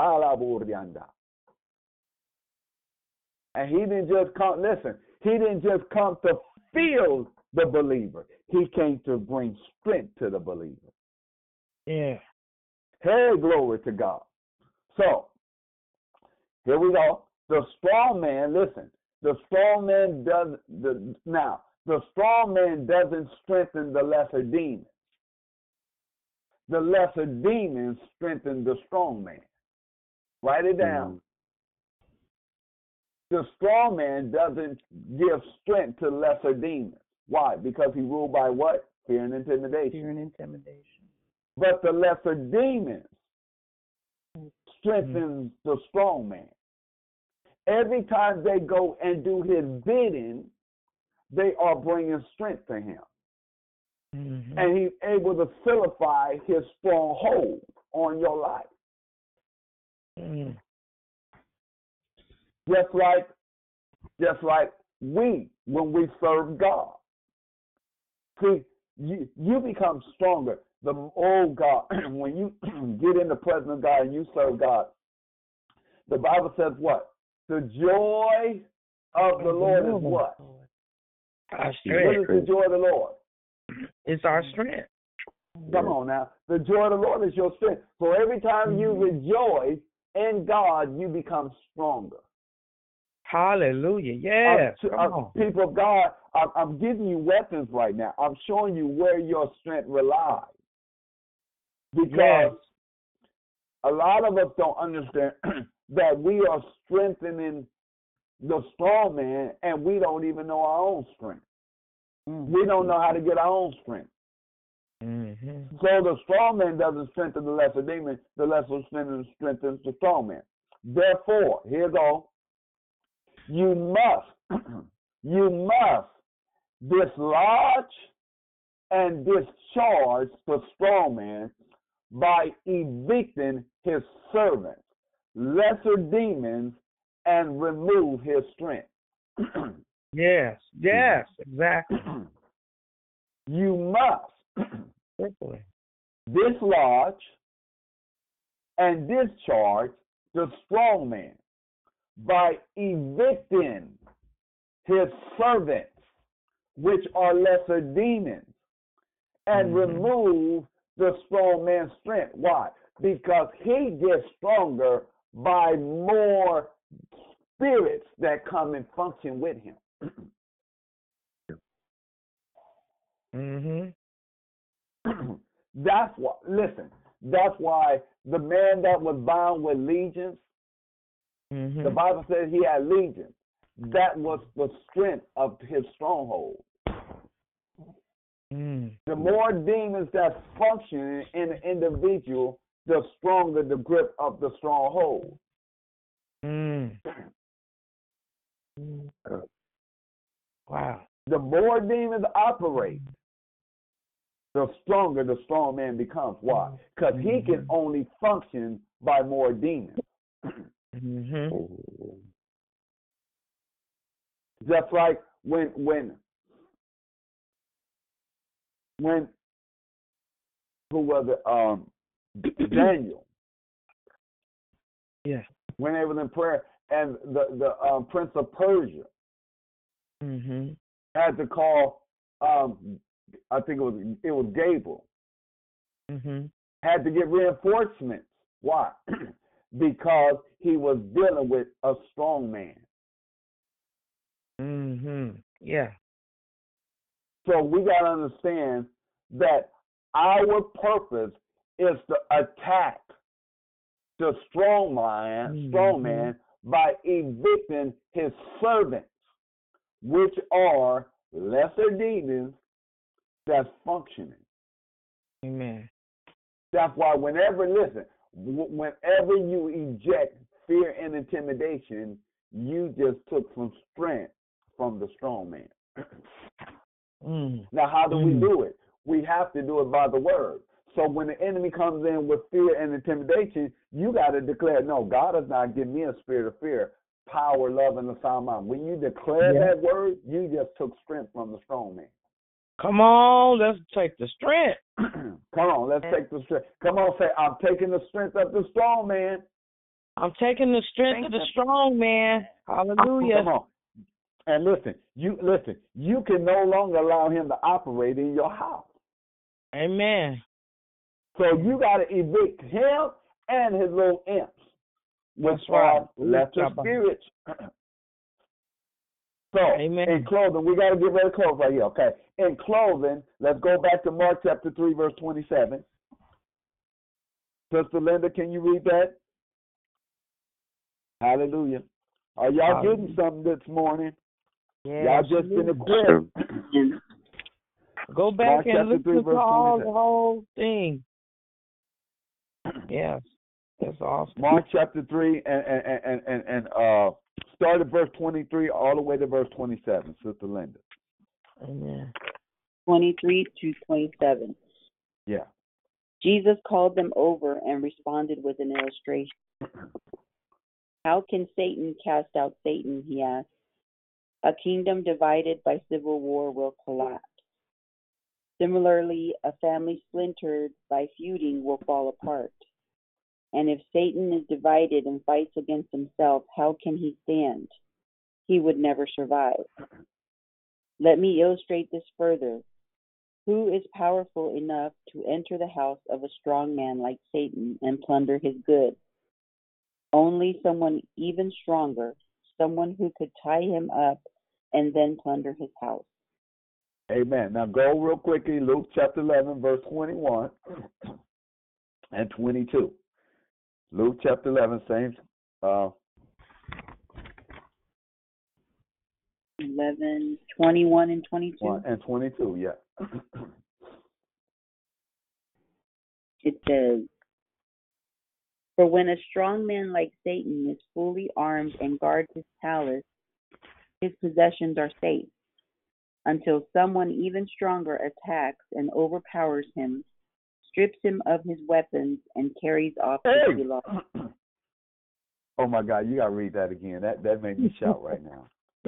And he didn't just come, he didn't just come to fill the believer. He came to bring strength to the believer. Yeah. Hey, glory to God. So, here we go. The strong man, the strong man the strong man doesn't strengthen the lesser demons. The lesser demons strengthen the strong man. Write it down. The strong man doesn't give strength to lesser demons. Why? Because he ruled by what? Fear and intimidation. Fear and intimidation. But the lesser demons strengthens the strong man. Every time they go and do his bidding, they are bringing strength to him. And he's able to solidify his stronghold on your life. Just like we, when we serve God. See, you become stronger. God, when you get in the presence of God and you serve God, the Bible says what? The joy of the Lord is what? Our What strength. is the joy of the Lord? It's our strength. Come on now. The joy of the Lord is your strength. So every time you rejoice in God, you become stronger. Hallelujah. Yes. People of God, I'm giving you weapons right now. I'm showing you where your strength relies. Because a lot of us don't understand that we are strengthening the strong man and we don't even know our own strength. We don't know how to get our own strength. So the strong man doesn't strengthen the lesser demon, the lesser strengthens the strong man. Therefore, here go. You must dislodge and discharge the strong man by evicting his servants, lesser demons, and remove his strength. Yes, exactly. You must dislodge and discharge the strong man by evicting his servants, which are lesser demons, and remove the strong man's strength. Why? Because he gets stronger by more spirits that come and function with him. That's why the man that was bound with legions, the Bible says he had legions. That was the strength of his stronghold. The more demons that's functioning in an individual, the stronger the grip of the stronghold. Wow. The more demons operate, the stronger the strong man becomes. Why? Because he can only function by more demons. Just like when who was it? Daniel. Yeah. When they was in prayer, and the Prince of Persia had to call. I think it was Gabriel. Had to get reinforcements. Why? Because he was dealing with a strong man. Yeah. So we got to understand that our purpose is to attack the strong man by evicting his servants, which are lesser demons that's functioning. Amen. That's why whenever you eject fear and intimidation, you just took some strength from the strong man. Now, how do we do it? We have to do it by the word. So when the enemy comes in with fear and intimidation, you got to declare, no, God has not given me a spirit of fear, power, love, and a sound mind. When you declare that word, you just took strength from the strong man. Come on, let's take the strength. Come on, let's take the strength. Come on, say, I'm taking the strength of the strong man. I'm taking the strength of the strong man. Hallelujah. Come on. And listen, you can no longer allow him to operate in your house. Amen. So you got to evict him and his little imps, which That's right. are lesser spirits. So, Amen. In closing, we got to get ready to close right here, okay? In closing, let's go back to Mark chapter 3, verse 27. Sister Linda, can you read that? Hallelujah. Are y'all getting something this morning? Yeah, y'all just been equipped. Go back Mark and chapter 3, listen to verse all 27. the whole thing. Yes, that's awesome. Mark chapter 3 and start at verse 23 all the way to verse 27, Sister Linda. Amen. 23 to 27. Yeah. Jesus called them over and responded with an illustration. How can Satan cast out Satan, he asked. A kingdom divided by civil war will collapse. Similarly, a family splintered by feuding will fall apart. And if Satan is divided and fights against himself, how can he stand? He would never survive. Let me illustrate this further. Who is powerful enough to enter the house of a strong man like Satan and plunder his goods? Only someone even stronger, someone who could tie him up and then plunder his house. Amen. Now go real quickly, Luke chapter 11, verse 21 and 22. Luke chapter 11, same. 11, 21, and 22. And 22, yeah. It says, for when a strong man like Satan is fully armed and guards his palace, his possessions are safe, until someone even stronger attacks and overpowers him, strips him of his weapons, and carries off his belongings. Oh my God, you gotta read that again. That made me shout right now.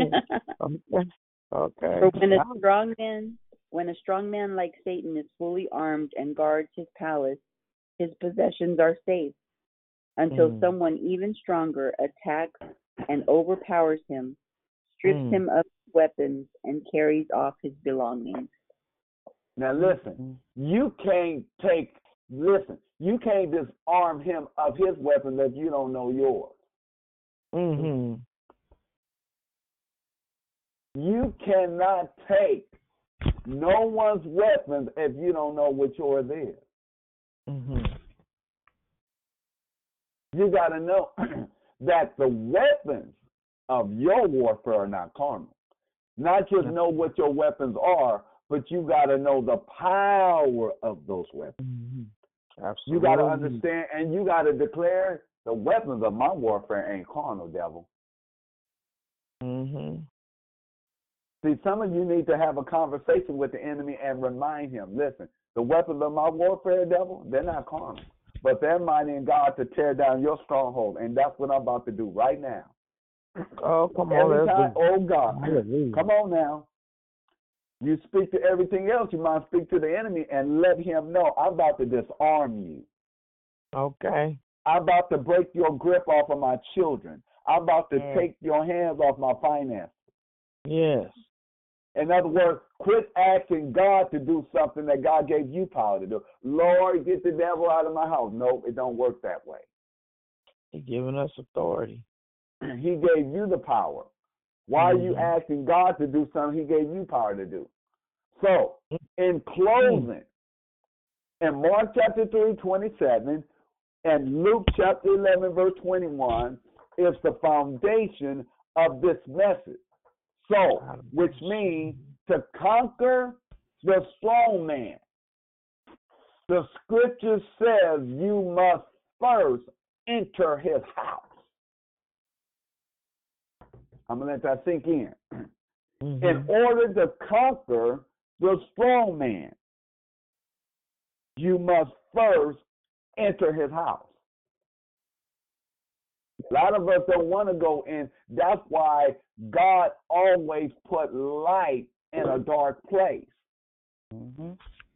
Okay. For when a strong man like Satan is fully armed and guards his palace, his possessions are safe, until someone even stronger attacks and overpowers him, strips him of his weapons, and carries off his belongings. Now listen, you can't disarm him of his weapons if you don't know yours. You cannot take no one's weapons if you don't know what yours is. You got to know that the weapons of your warfare are not carnal. Not just know what your weapons are, but you got to know the power of those weapons. Mm-hmm. Absolutely. You got to understand, and you got to declare the weapons of my warfare ain't carnal, devil. Mm-hmm. See, some of you need to have a conversation with the enemy and remind him, listen, the weapons of my warfare, devil, they're not carnal, but they're mighty in God to tear down your stronghold, and that's what I'm about to do right now. Oh, come on. Oh, God. Hallelujah. Come on now. You speak to everything else, you might speak to the enemy and let him know, I'm about to disarm you. Okay. I'm about to break your grip off of my children. I'm about to take your hands off my finances. Yes. In other words, quit asking God to do something that God gave you power to do. Lord, get the devil out of my house. Nope, it don't work that way. He's giving us authority. He gave you the power. Why are you asking God to do something He gave you power to do? So, in closing, in Mark chapter 3:27 and Luke chapter 11 verse 21 is the foundation of this message. So, which means to conquer the strong man, the scripture says you must first enter his house. I'm going to let that sink in. Mm-hmm. In order to conquer the strong man, you must first enter his house. A lot of us don't want to go in. That's why God always put light in a dark place. Mm-hmm.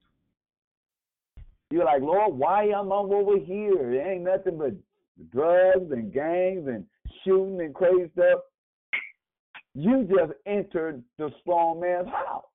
You're like, Lord, why am I over here? There ain't nothing but drugs and gangs and shooting and crazy stuff. You just entered the strong man's house.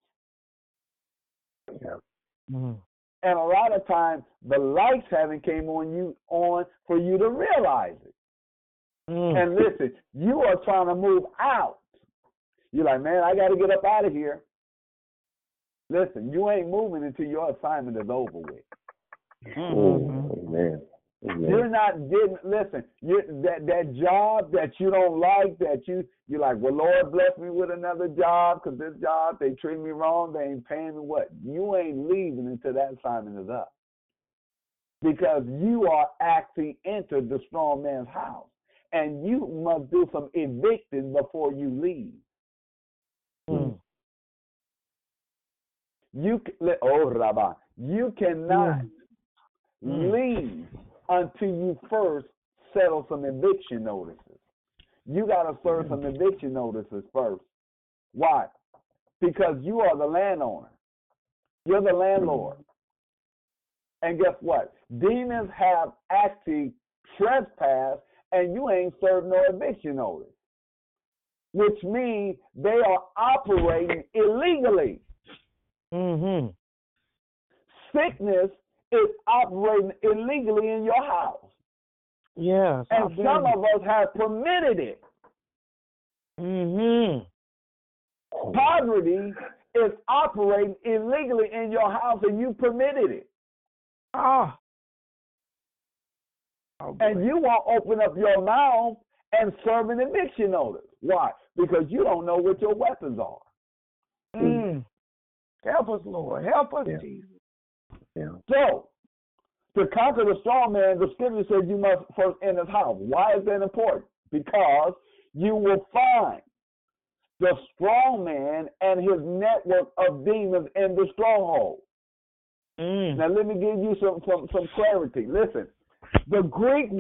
Yeah. Mm-hmm. And a lot of times the lights haven't came on for you to realize it. And listen, you are trying to move out. You're like, man, I got to get up out of here. Listen, you ain't moving until your assignment is over with. Amen. You're not getting, listen, that job that you don't like, that you're like, well, Lord, bless me with another job, because this job, they treat me wrong, they ain't paying me what? You ain't leaving until that assignment is up. Because you are actually entered the strong man's house. And you must do some evicting before you leave. Rabbi, you cannot leave until you first settle some eviction notices. You got to serve some eviction notices first. Why? Because you are the landowner. You're the landlord. And guess what? Demons have actually trespassed, and you ain't served no eviction notice, which means they are operating illegally. Mm-hmm. Sickness is operating illegally in your house. Yes. And some of us have permitted it. Mm-hmm. Poverty is operating illegally in your house, and you permitted it. And you won't open up your mouth and serve an eviction notice. Why? Because you don't know what your weapons are. Help us, Lord. Help us, Jesus. Yeah. So, to conquer the strong man, the scripture says you must first enter his house. Why is that important? Because you will find the strong man and his network of demons in the stronghold. Now, let me give you some clarity. Listen. The Greek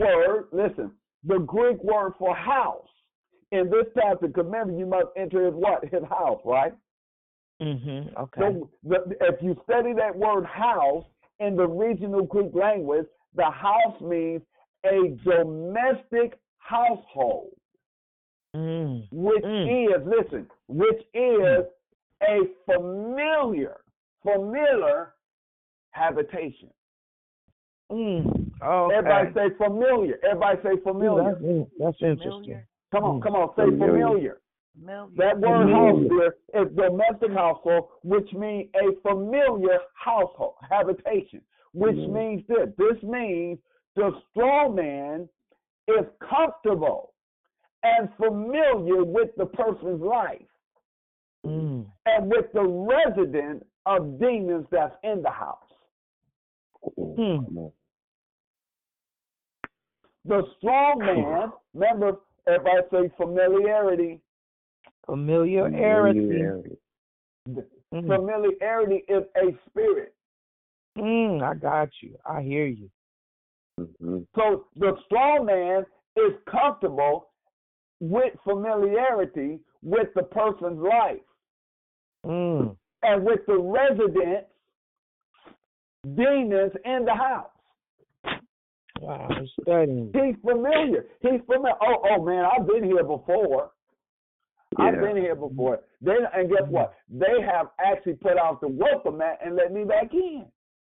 word for house in this passage, remember, you must enter his what? His house, right? Mm-hmm. Okay. So if you study that word house in the original Greek language, the house means a domestic household, which is a familiar habitation. Okay. Everybody say familiar. That's interesting. Come on, say familiar. That word house there is domestic household, which means a familiar household, habitation, which means this. This means the strong man is comfortable and familiar with the person's life and with the resident of demons that's in the house. The strong man, remember, everybody say familiarity. Familiarity. Familiarity is a spirit. I got you. I hear you. So the strong man is comfortable with familiarity with the person's life and with the resident demons in the house. Wow, I'm studying. He's familiar. Oh man, I've been here before. I've been here before. And guess what? They have actually put out the welcome mat and let me back in.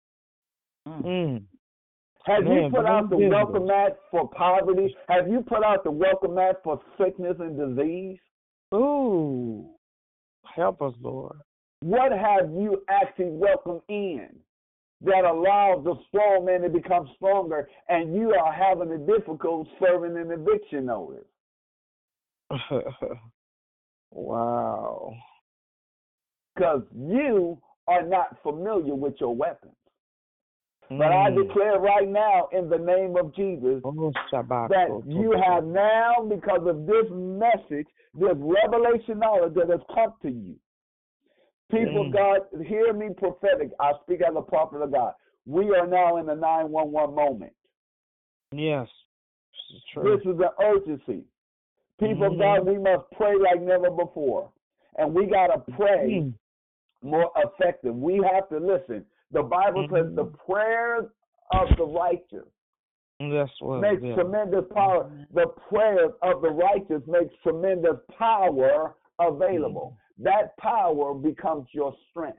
Have you put out the welcome mat for poverty? Have you put out the welcome mat for sickness and disease? Ooh, help us, Lord. What have you actually welcomed in that allows the strong man to become stronger and you are having a difficult serving an eviction notice? Wow. Because you are not familiar with your weapons. But I declare right now in the name of Jesus that you have now, because of this message, this revelation knowledge that has come to you. People of God, hear me prophetic. I speak as a prophet of God. We are now in the 911 moment. Yes, this is true. This is an urgency. People of God, we must pray like never before. And we got to pray more effective. We have to listen. The Bible says the prayers of the righteous makes tremendous power. The prayers of the righteous makes tremendous power available. That power becomes your strength.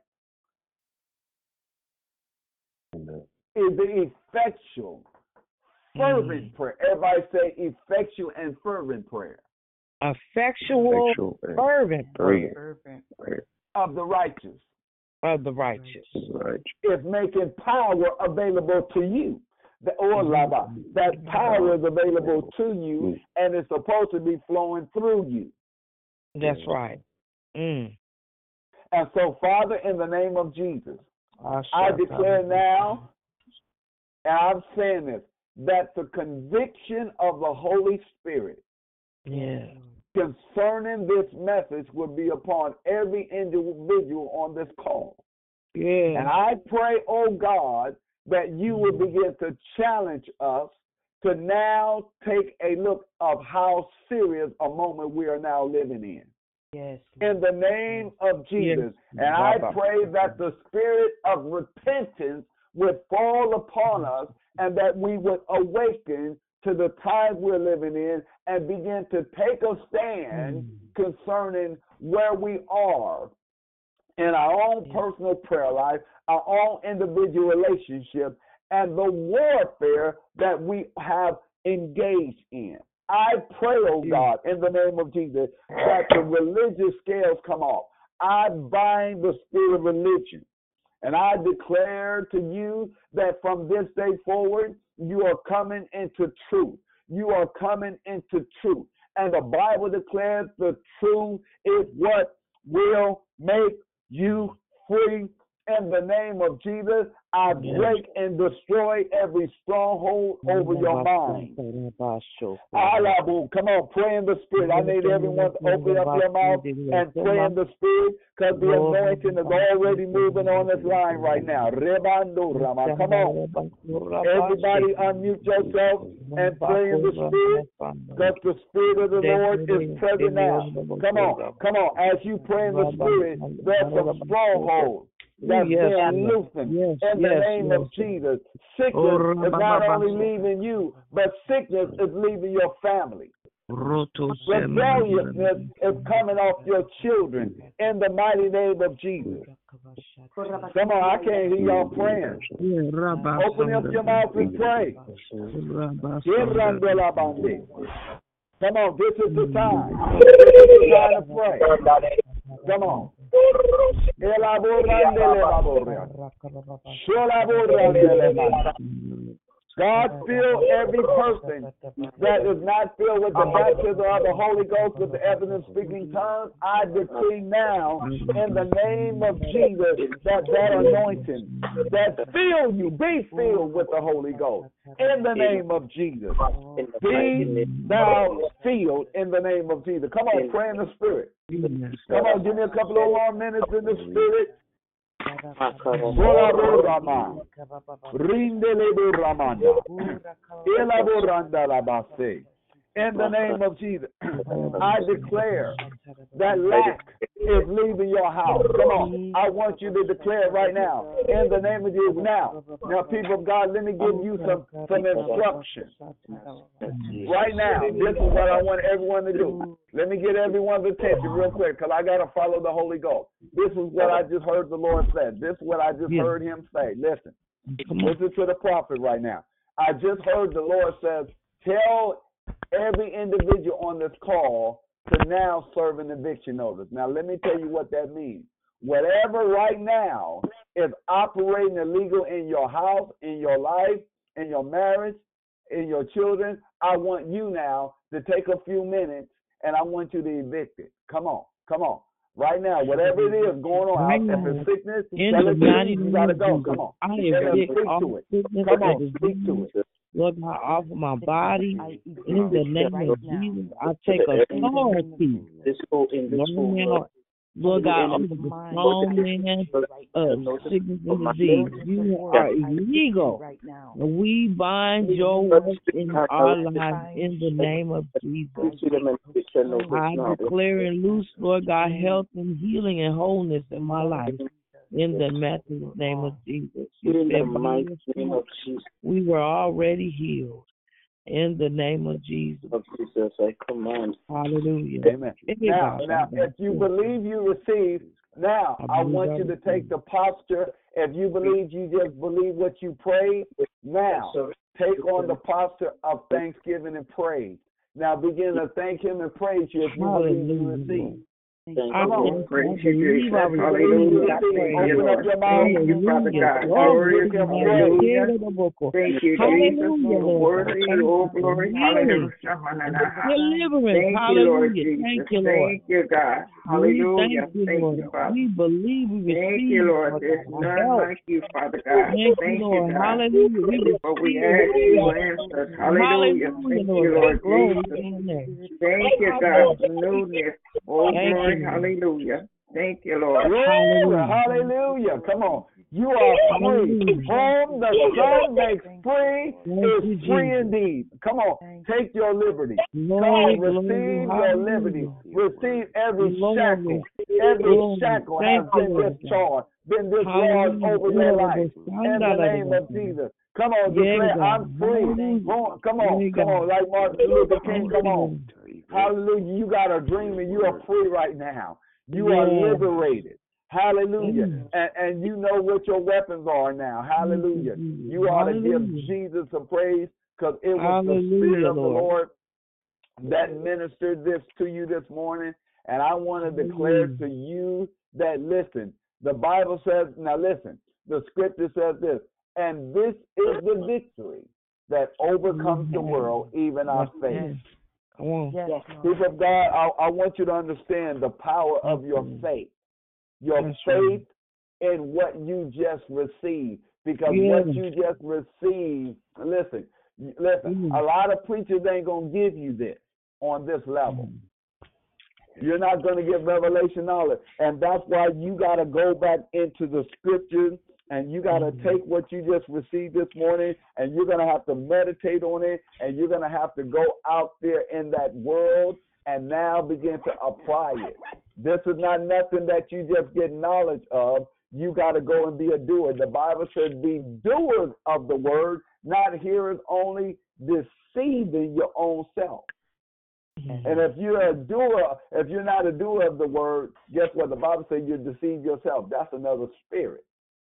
Is the effectual, fervent prayer. Everybody say effectual and fervent prayer. Effectual, fervent prayer of the righteous. Of the righteous. Is making power available to you. That power is available to you and it's supposed to be flowing through you. That's right. And so, Father, in the name of Jesus, I declare now, and I'm saying this, that the conviction of the Holy Spirit concerning this message will be upon every individual on this call. And I pray, oh God, that you will begin to challenge us to now take a look of how serious a moment we are now living in. Yes. In the name of Jesus. And I pray that the spirit of repentance would fall upon us and that we would awaken to the time we're living in and begin to take a stand concerning where we are in our own personal prayer life, our own individual relationship, and the warfare that we have engaged in. I pray, oh God, in the name of Jesus, that the religious scales come off. I bind the spirit of religion. And I declare to you that from this day forward, you are coming into truth. You are coming into truth. And the Bible declares the truth is what will make you free. In the name of Jesus, I break and destroy every stronghold over your mind. Come on, pray in the Spirit. I need everyone to open up your mouth and pray in the Spirit because the anointing is already moving on this line right now. Come on. Everybody unmute yourself and pray in the Spirit because the Spirit of the Lord is present now. Come on. Come on. As you pray in the Spirit, there's some stronghold that's being loosened in the name of Jesus. Sickness is not only leaving you, but sickness is leaving your family. Rebelliousness is coming off your children in the mighty name of Jesus. Come on, I can't hear y'all praying. Open up your mouth and pray. Come on, this is the time. This is the time to pray. Come on. God, fill every person that is not filled with the baptism of the Holy Ghost with the evidence of speaking tongues. I decree now in the name of Jesus that anointing that fill you, be filled with the Holy Ghost in the name of Jesus. Be thou filled in the name of Jesus. Come on, pray in the Spirit. Come on, give me a couple of more minutes in the Spirit. In the name of Jesus, I declare that lack is leaving your house. Come on, I want you to declare it right now. In the name of Jesus, now, people of God, let me give you some instruction. Right now, this is what I want everyone to do. Let me get everyone's attention real quick, because I got to follow the Holy Ghost. This is what I just heard the Lord say. This is what I just heard him say. Listen to the prophet right now. I just heard the Lord says, tell every individual on this call to now serve an eviction notice. Now, let me tell you what that means. Whatever right now is operating illegal in your house, in your life, in your marriage, in your children, I want you now to take a few minutes and I want you to evict it. Come on. Right now, whatever it is going on, right now, if it's sickness, you got to go. Come on. Speak to it. Come on, speak to it. Lord God, off of my body, in the name of Jesus, I take authority. Lord God, over the strong man of sickness and disease. You are illegal. And we bind your works in our lives in the name of Jesus. I declare and loose, Lord God, health and healing and wholeness in my life. In the matchless name of Jesus. We were already healed. In the name of Jesus. I command. Hallelujah. Amen. Now, if you believe you receive, now I want you to take the posture. If you believe you just believe what you prayed, now take on the posture of thanksgiving and praise. Now begin to thank him and praise you if you believe you receive. I praise you, Jesus. Hallelujah. Open up your mouth, Father God. Glory, hallelujah. Thank you, Jesus. Worthy, oh glory, hallelujah. Thank you, Lord Jesus. Thank you, God. Hallelujah. Thank you, Father. We believe we receive. Thank you, Lord. There's none like you, Father God. Thank you, God. Hallelujah. For we ask you will answer. Hallelujah. Thank you, Lord Jesus. Thank you, God, for newness. Oh, glory. Hallelujah. Thank you, Lord. Hallelujah. Come on. You are free. Whom the Son makes free is free indeed. Come on. Take your liberty. Come on. Receive your liberty. Receive every shackle. Every shackle has been discharged, been discharged over your life. In the name of Jesus. Come on, declare, I'm free. Come on, like Martin Luther King, come on. Hallelujah. You got a dream and you are free right now. You are liberated. Hallelujah. And you know what your weapons are now. Hallelujah. You ought to give Jesus a praise because it was the Spirit of the Lord that ministered this to you this morning. And I want to declare to you that, listen, the Bible says, now listen, the scripture says this, and this is the victory that overcomes the world, even our faith. People of God, I want you to understand the power of your faith. Your faith in what you just received. Because what you just received, listen, a lot of preachers ain't going to give you this on this level. You're not going to get revelation knowledge. And that's why you got to go back into the scriptures and you got to take what you just received this morning and you're going to have to meditate on it and you're going to have to go out there in that world and now begin to apply it. This is not nothing that you just get knowledge of. You got to go and be a doer. The Bible says be doers of the word, not hearers only, deceiving your own self. And if you're a doer, if you're not a doer of the word, guess what? The Bible says you deceive yourself. That's another spirit.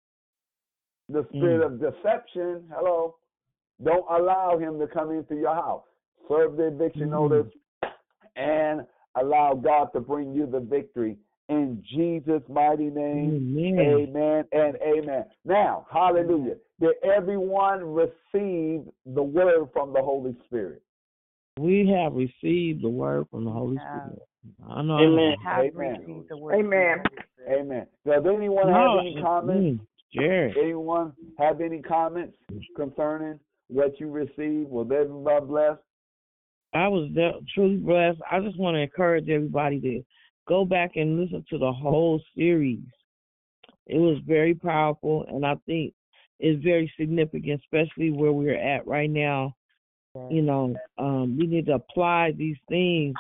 The spirit of deception, hello, don't allow him to come into your house. Serve the eviction notice and allow God to bring you the victory in Jesus' mighty name. Amen. Amen and amen. Now, hallelujah. Did everyone receive the word from the Holy Spirit? We have received the word from the Holy Spirit. I know. Amen. Have Amen. received the word. Amen. Amen. Does anyone have any comments? Jared. Anyone have any comments concerning what you received? Was everybody blessed? I was truly blessed. I just want to encourage everybody to go back and listen to the whole series. It was very powerful, and I think it's very significant, especially where we're at right now. You know, we need to apply these things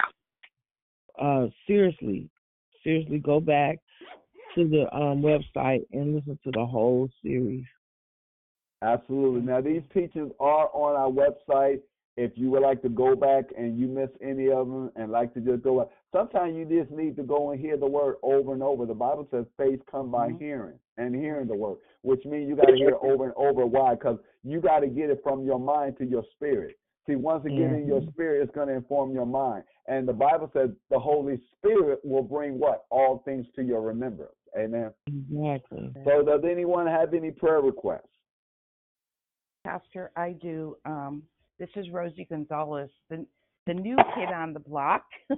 seriously. Seriously, go back to the website and listen to the whole series. Absolutely. Now, these teachings are on our website. If you would like to go back and you miss any of them and like to just go back, sometimes you just need to go and hear the word over and over. The Bible says faith comes by hearing and hearing the word, which means you got to hear it over and over. Why? Because you got to get it from your mind to your spirit. See, once it gets in your spirit, it's going to inform your mind. And the Bible says the Holy Spirit will bring what? All things to your remembrance. Amen. Exactly. So does anyone have any prayer requests? Pastor, I do. This is Rosie Gonzalez, the new kid on the block. Come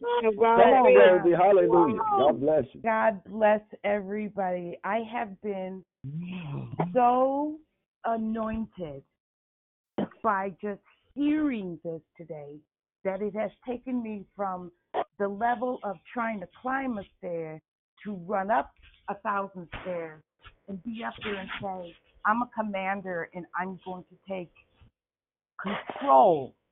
on, Rosie. Hallelujah. God bless you. God bless everybody. I have been so anointed by just hearing this today that it has taken me from the level of trying to climb a stair to run up 1,000 stairs and be up there and say, I'm a commander and I'm going to take control,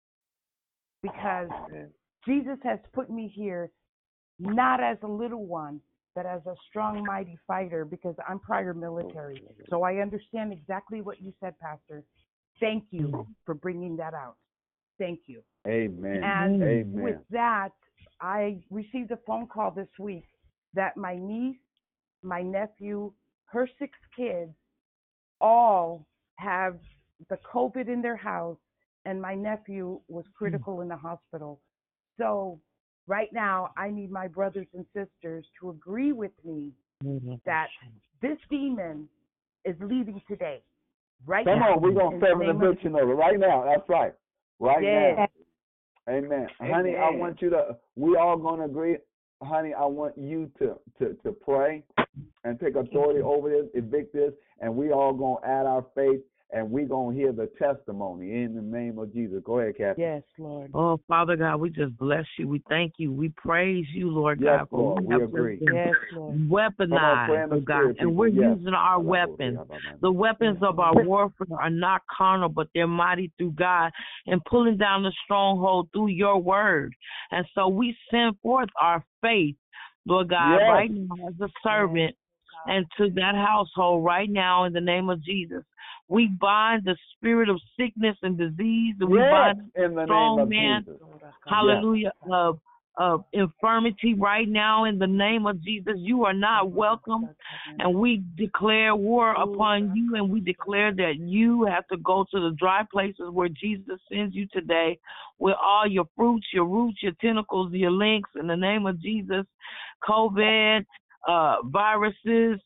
because Jesus has put me here not as a little one, but as a strong, mighty fighter, because I'm prior military. So I understand exactly what you said, Pastor. Thank you for bringing that out. Thank you. Amen. And Amen. with that, I received a phone call this week that my niece, my nephew, her 6 kids all have the COVID in their house, and my nephew was critical in the hospital. So right now, I need my brothers and sisters to agree with me that this demon is leaving today. Right Come now. on, we're going to serve an eviction order right now. That's right. Right now. Amen. Honey, I want you to, we all going to agree. Honey, I want you to pray and take authority over this, evict this, and we all going to add our faith, and we going to hear the testimony in the name of Jesus. Go ahead, Kathy. Yes, Lord. Oh, Father God, we just bless you. We thank you. We praise you, Lord Yes, God. Lord, we agree. Yes, Lord. Weaponized, oh God, and we're using our weapons. The weapons of our warfare are not carnal, but they're mighty through God and pulling down the stronghold through your word. And so we send forth our faith, Lord God, right now as a servant and to that household right now in the name of Jesus. We bind the spirit of sickness and disease, and we bind in the strong name of man, Jesus. hallelujah, of infirmity right now in the name of Jesus. You are not welcome, and we declare war upon you, and we declare that you have to go to the dry places where Jesus sends you today with all your fruits, your roots, your tentacles, your links in the name of Jesus. COVID, viruses,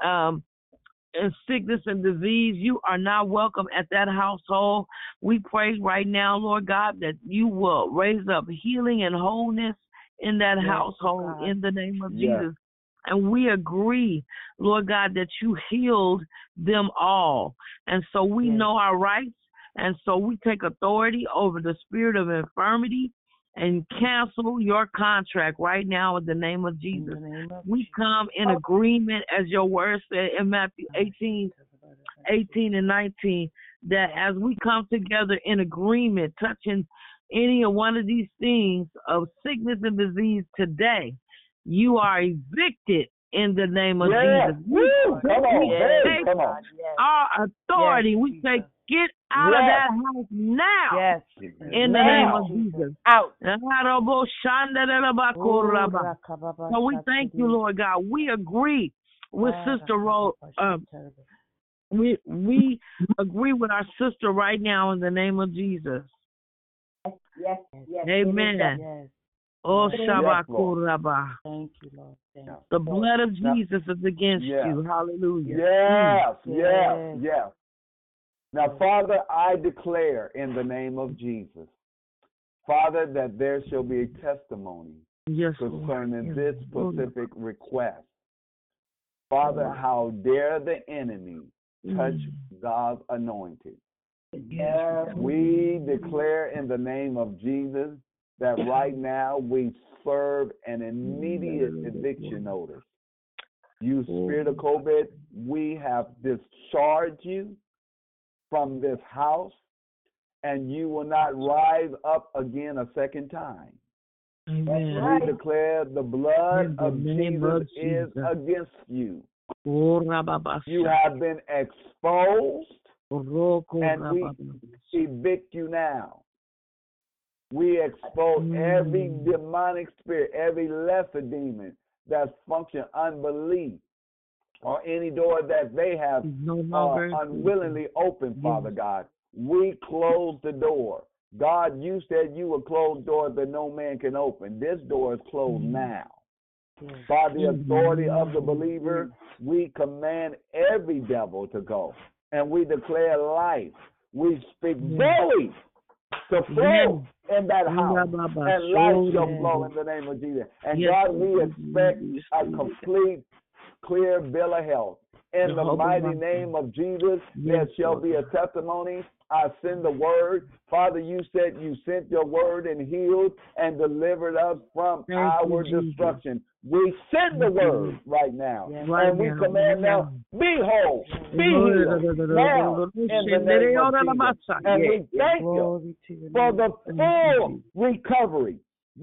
and sickness and disease, you are not welcome at that household. We pray right now, Lord God, that you will raise up healing and wholeness in that household in the name of Jesus. And we agree, Lord God, that you healed them all. And so we know our rights. And so we take authority over the spirit of infirmity and cancel your contract right now in the name of Jesus. We come in agreement, as your word said in Matthew 18 and 19, that as we come together in agreement, touching any one of these things of sickness and disease today, you are evicted in the name of Jesus. Come on. Our authority, we say, get out of that house now. In the name of Jesus. Out. So we thank you, Lord God. We agree with Sister Rose. We agree with our sister right now in the name of Jesus. Yes. Amen. Yes. Oh, Yes, Lord. Shabakuraba. Thank you, Lord. Thank you. The blood of Now- Jesus is against Yeah. you. Hallelujah. Yes, Yes. yes, yes. Now, Father, I declare in the name of Jesus, Father, that there shall be a testimony Yes, concerning Lord. this specific request. Father, how dare the enemy touch God's anointed? Yes. We declare in the name of Jesus that right now we serve an immediate eviction notice. You spirit of COVID, we have discharged you from this house, and you will not rise up again a second time. Amen. We declare the blood In the of name Jesus of is Jesus. against you. Oh, Rababasha. You have been exposed, Roko and we Rababasha. evict you now. We expose every demonic spirit, every lesser demon that's function unbelief, or any door that they have No longer unwillingly opened, Father God. We close the door. God, you said you would close doors that no man can open. This door is closed now. By the authority of the believer, we command every devil to go, and we declare life. We speak fully to flow in that house, and life shall flow in the name of Jesus. And God, we expect a complete, clear bill of health. In the mighty name of Jesus, there shall be a testimony. I send the word. Father, you said you sent your word and healed and delivered us from our destruction. We send the word right now. And we command now, be whole, be healed now in the name of Jesus. And we thank you for the full recovery,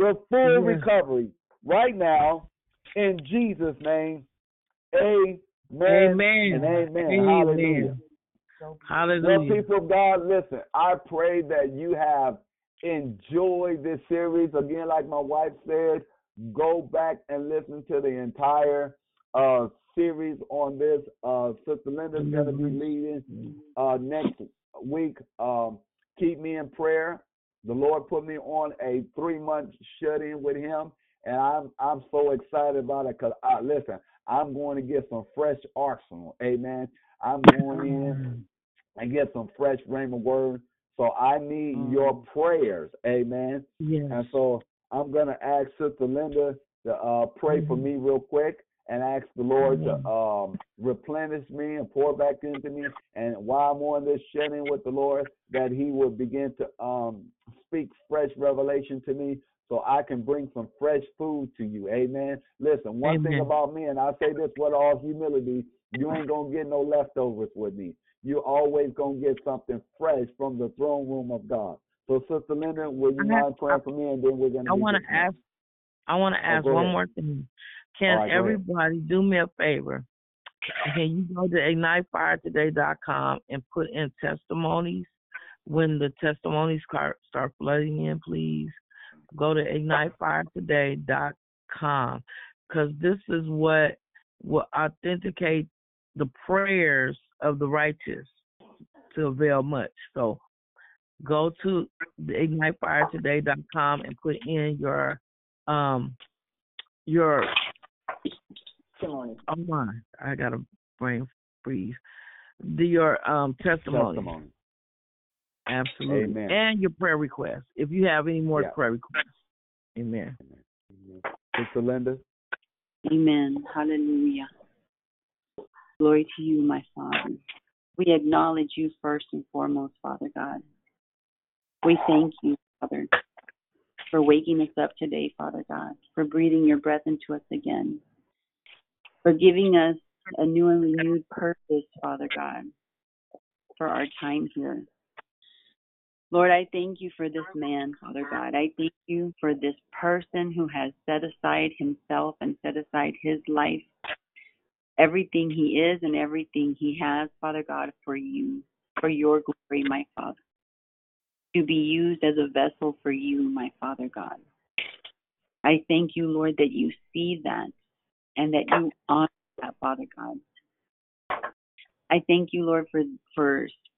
recovery right now in Jesus' name. Amen. And amen. Hallelujah. Hallelujah. Well, people of God, listen, I pray that you have enjoyed this series. Again, like my wife said, go back and listen to the entire series on this. Sister Linda's going to be leading next week. Keep me in prayer. The Lord put me on a 3-month shut-in with him, and I'm so excited about it because, listen, I'm going to get some fresh arsenal. Amen. I'm going in and get some fresh rhema word. So I need your prayers. Amen. Yes. And so I'm going to ask Sister Linda to pray for me real quick and ask the Lord to replenish me and pour back into me. And while I'm on this shut-in with the Lord, that he will begin to speak fresh revelation to me, so I can bring some fresh food to you. Amen. Listen, one thing about me, and I say this with all humility, you ain't going to get no leftovers with me. You're always going to get something fresh from the throne room of God. So, Sister Linda, will you mind praying for me, and then we're going to I want to ask one more thing. Can everybody do me a favor? Can you go to ignitefiretoday.com and put in testimonies when the testimonies start flooding in, please? Go to ignitefiretoday.com, because this is what will authenticate the prayers of the righteous to avail much. So go to the ignitefiretoday.com and put in your oh my, I got a brain freeze. Your testimony. Absolutely. Amen. And your prayer requests, if you have any more prayer requests. Amen. Sister Linda. Amen. Hallelujah. Glory to you, my Father. We acknowledge you first and foremost, Father God. We thank you, Father, for waking us up today, Father God, for breathing your breath into us again, for giving us a new and renewed purpose, Father God, for our time here. Lord, I thank you for this man, Father God. I thank you for this person who has set aside himself and set aside his life, everything he is and everything he has, Father God, for you, for your glory, my Father, to be used as a vessel for you, my Father God. I thank you, Lord, that you see that and that you honor that, Father God. I thank you, Lord, for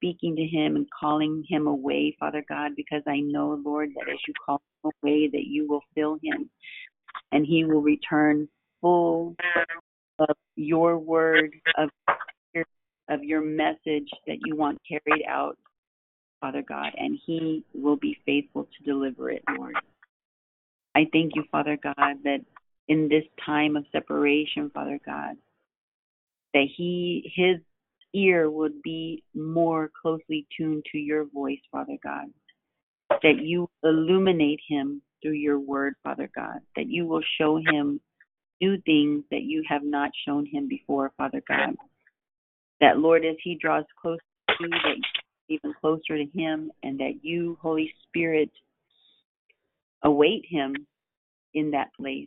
speaking to him and calling him away, Father God, because I know, Lord, that as you call him away, that you will fill him and he will return full of your word, of your message that you want carried out, Father God, and he will be faithful to deliver it, Lord. I thank you, Father God, that in this time of separation, Father God, that his ear would be more closely tuned to your voice, Father God, that you illuminate him through your word, Father God, that you will show him new things that you have not shown him before, Father God, that, Lord, as he draws close to you, that you even closer to him, and that you, Holy Spirit, await him in that place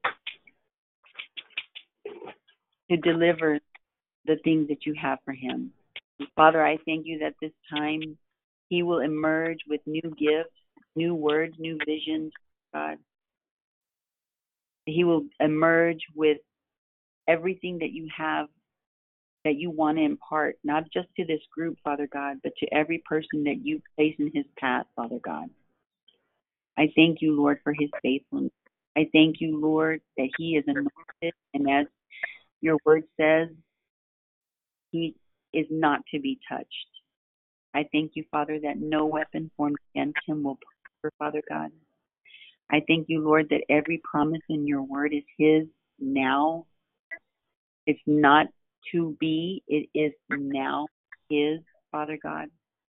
to deliver the things that you have for him. Father, I thank you that this time he will emerge with new gifts, new words, new visions, God. He will emerge with everything that you have, that you want to impart, not just to this group, Father God, but to every person that you place in his path, Father God. I thank you, Lord, for his faithfulness. I thank you, Lord, that he is anointed, and as your word says, he is not to be touched. I thank you, Father, that no weapon formed against him will prosper, Father God. I thank you, Lord, that every promise in your word is his now. It's not to be, it is now his, Father God.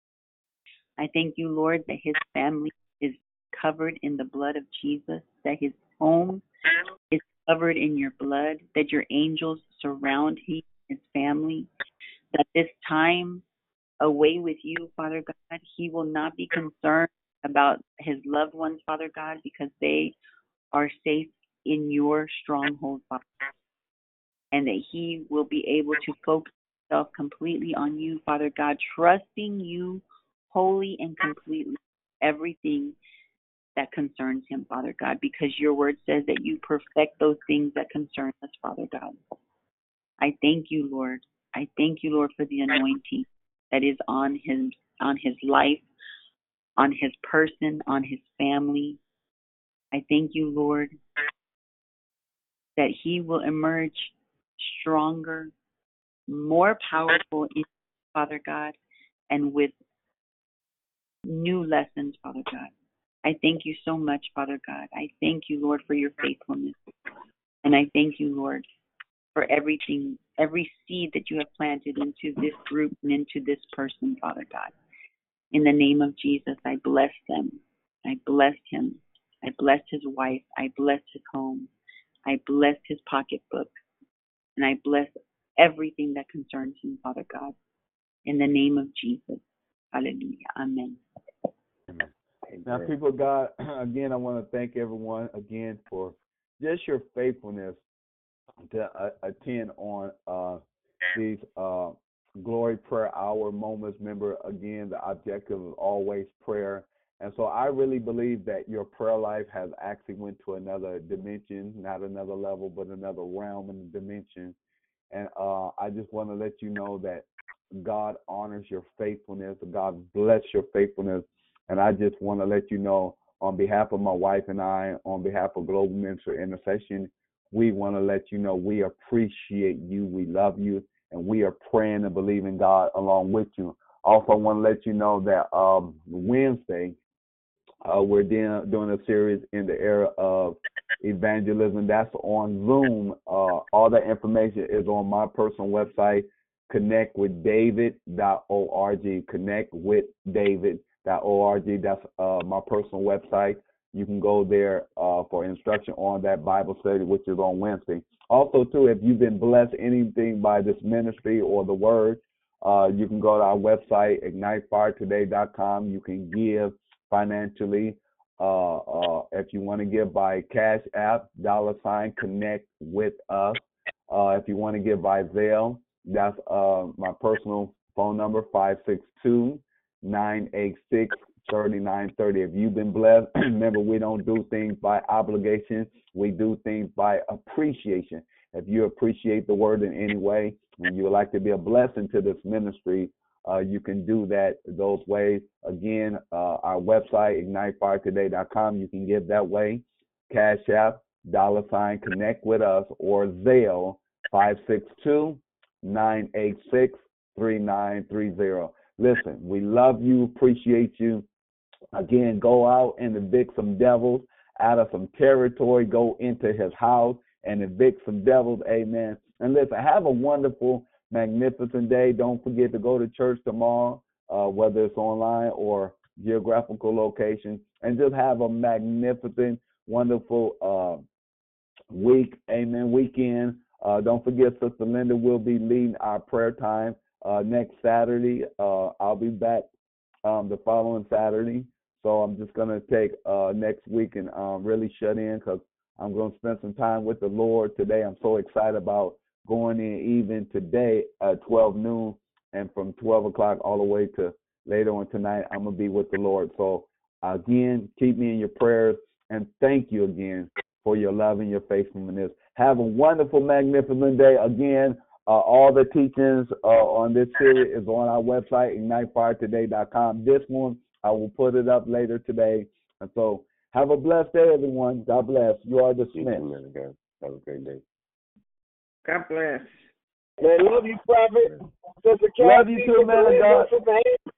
I thank you, Lord, that his family is covered in the blood of Jesus, that his home is covered in your blood, that your angels surround his family, that this time away with you, Father God, he will not be concerned about his loved ones, Father God, because they are safe in your stronghold, Father, and that he will be able to focus himself completely on you, Father God, trusting you wholly and completely everything that concerns him, Father God, because your word says that you perfect those things that concern us, Father God. I thank you, Lord. I thank you, Lord, for the anointing that is on his life, on his person, on his family. I thank you, Lord, that he will emerge stronger, more powerful in Father God, and with new lessons, Father God. I thank you so much, Father God. I thank you, Lord, for your faithfulness. And I thank you, Lord, for everything, every seed that you have planted into this group and into this person, Father God. In the name of Jesus, I bless them. I blessed him. I blessed his wife. I blessed his home. I blessed his pocketbook. And I bless everything that concerns him, Father God. In the name of Jesus. Hallelujah. Amen. Now, people of God, again, I want to thank everyone again for just your faithfulness to attend on these Glory Prayer Hour moments. Remember, again, the objective is always prayer. And so I really believe that your prayer life has actually went to another dimension, not another level, but another realm and dimension. And I just want to let you know that God honors your faithfulness. God bless your faithfulness. And I just want to let you know, on behalf of my wife and I, on behalf of Global Ministry Intercession, we want to let you know we appreciate you, we love you, and we are praying and believing God along with you. Also, I want to let you know that Wednesday, we're doing a series in the era of evangelism. That's on Zoom. All that information is on my personal website, connectwithdavid.org, connectwithdavid.org. That's my personal website. You can go there for instruction on that Bible study, which is on Wednesday. Also, too, if you've been blessed anything by this ministry or the word, you can go to our website, ignitefiretoday.com. You can give financially. If you want to give by Cash App, $connect with us. If you want to give by Zelle, that's my personal phone number, 562-986-3930. If you've been blessed, remember, we don't do things by obligation. We do things by appreciation. If you appreciate the word in any way and you would like to be a blessing to this ministry, you can do that those ways. Again, our website, ignitefiretoday.com, you can give that way. Cash App, $Connect with us, or Zelle, 562-986-3930. Listen, we love you, appreciate you. Again, go out and evict some devils out of some territory. Go into his house and evict some devils. Amen. And listen, have a wonderful, magnificent day. Don't forget to go to church tomorrow, whether it's online or geographical location, and just have a magnificent, wonderful week. Amen. Weekend. Don't forget, Sister Linda will be leading our prayer time next Saturday. I'll be back the following Saturday. So I'm just going to take next week and really shut in, because I'm going to spend some time with the Lord today. I'm so excited about going in even today at 12 noon, and from 12 o'clock all the way to later on tonight, I'm going to be with the Lord. So again, keep me in your prayers, and thank you again for your love and your faithfulness. Have a wonderful, magnificent day. Again, all the teachings on this series is on our website, ignitefiretoday.com. This one, I will put it up later today. And so have a blessed day, everyone. God bless. You are dismissed. Have a great day. God bless. Man, love you, Prophet. Love you too, man of God.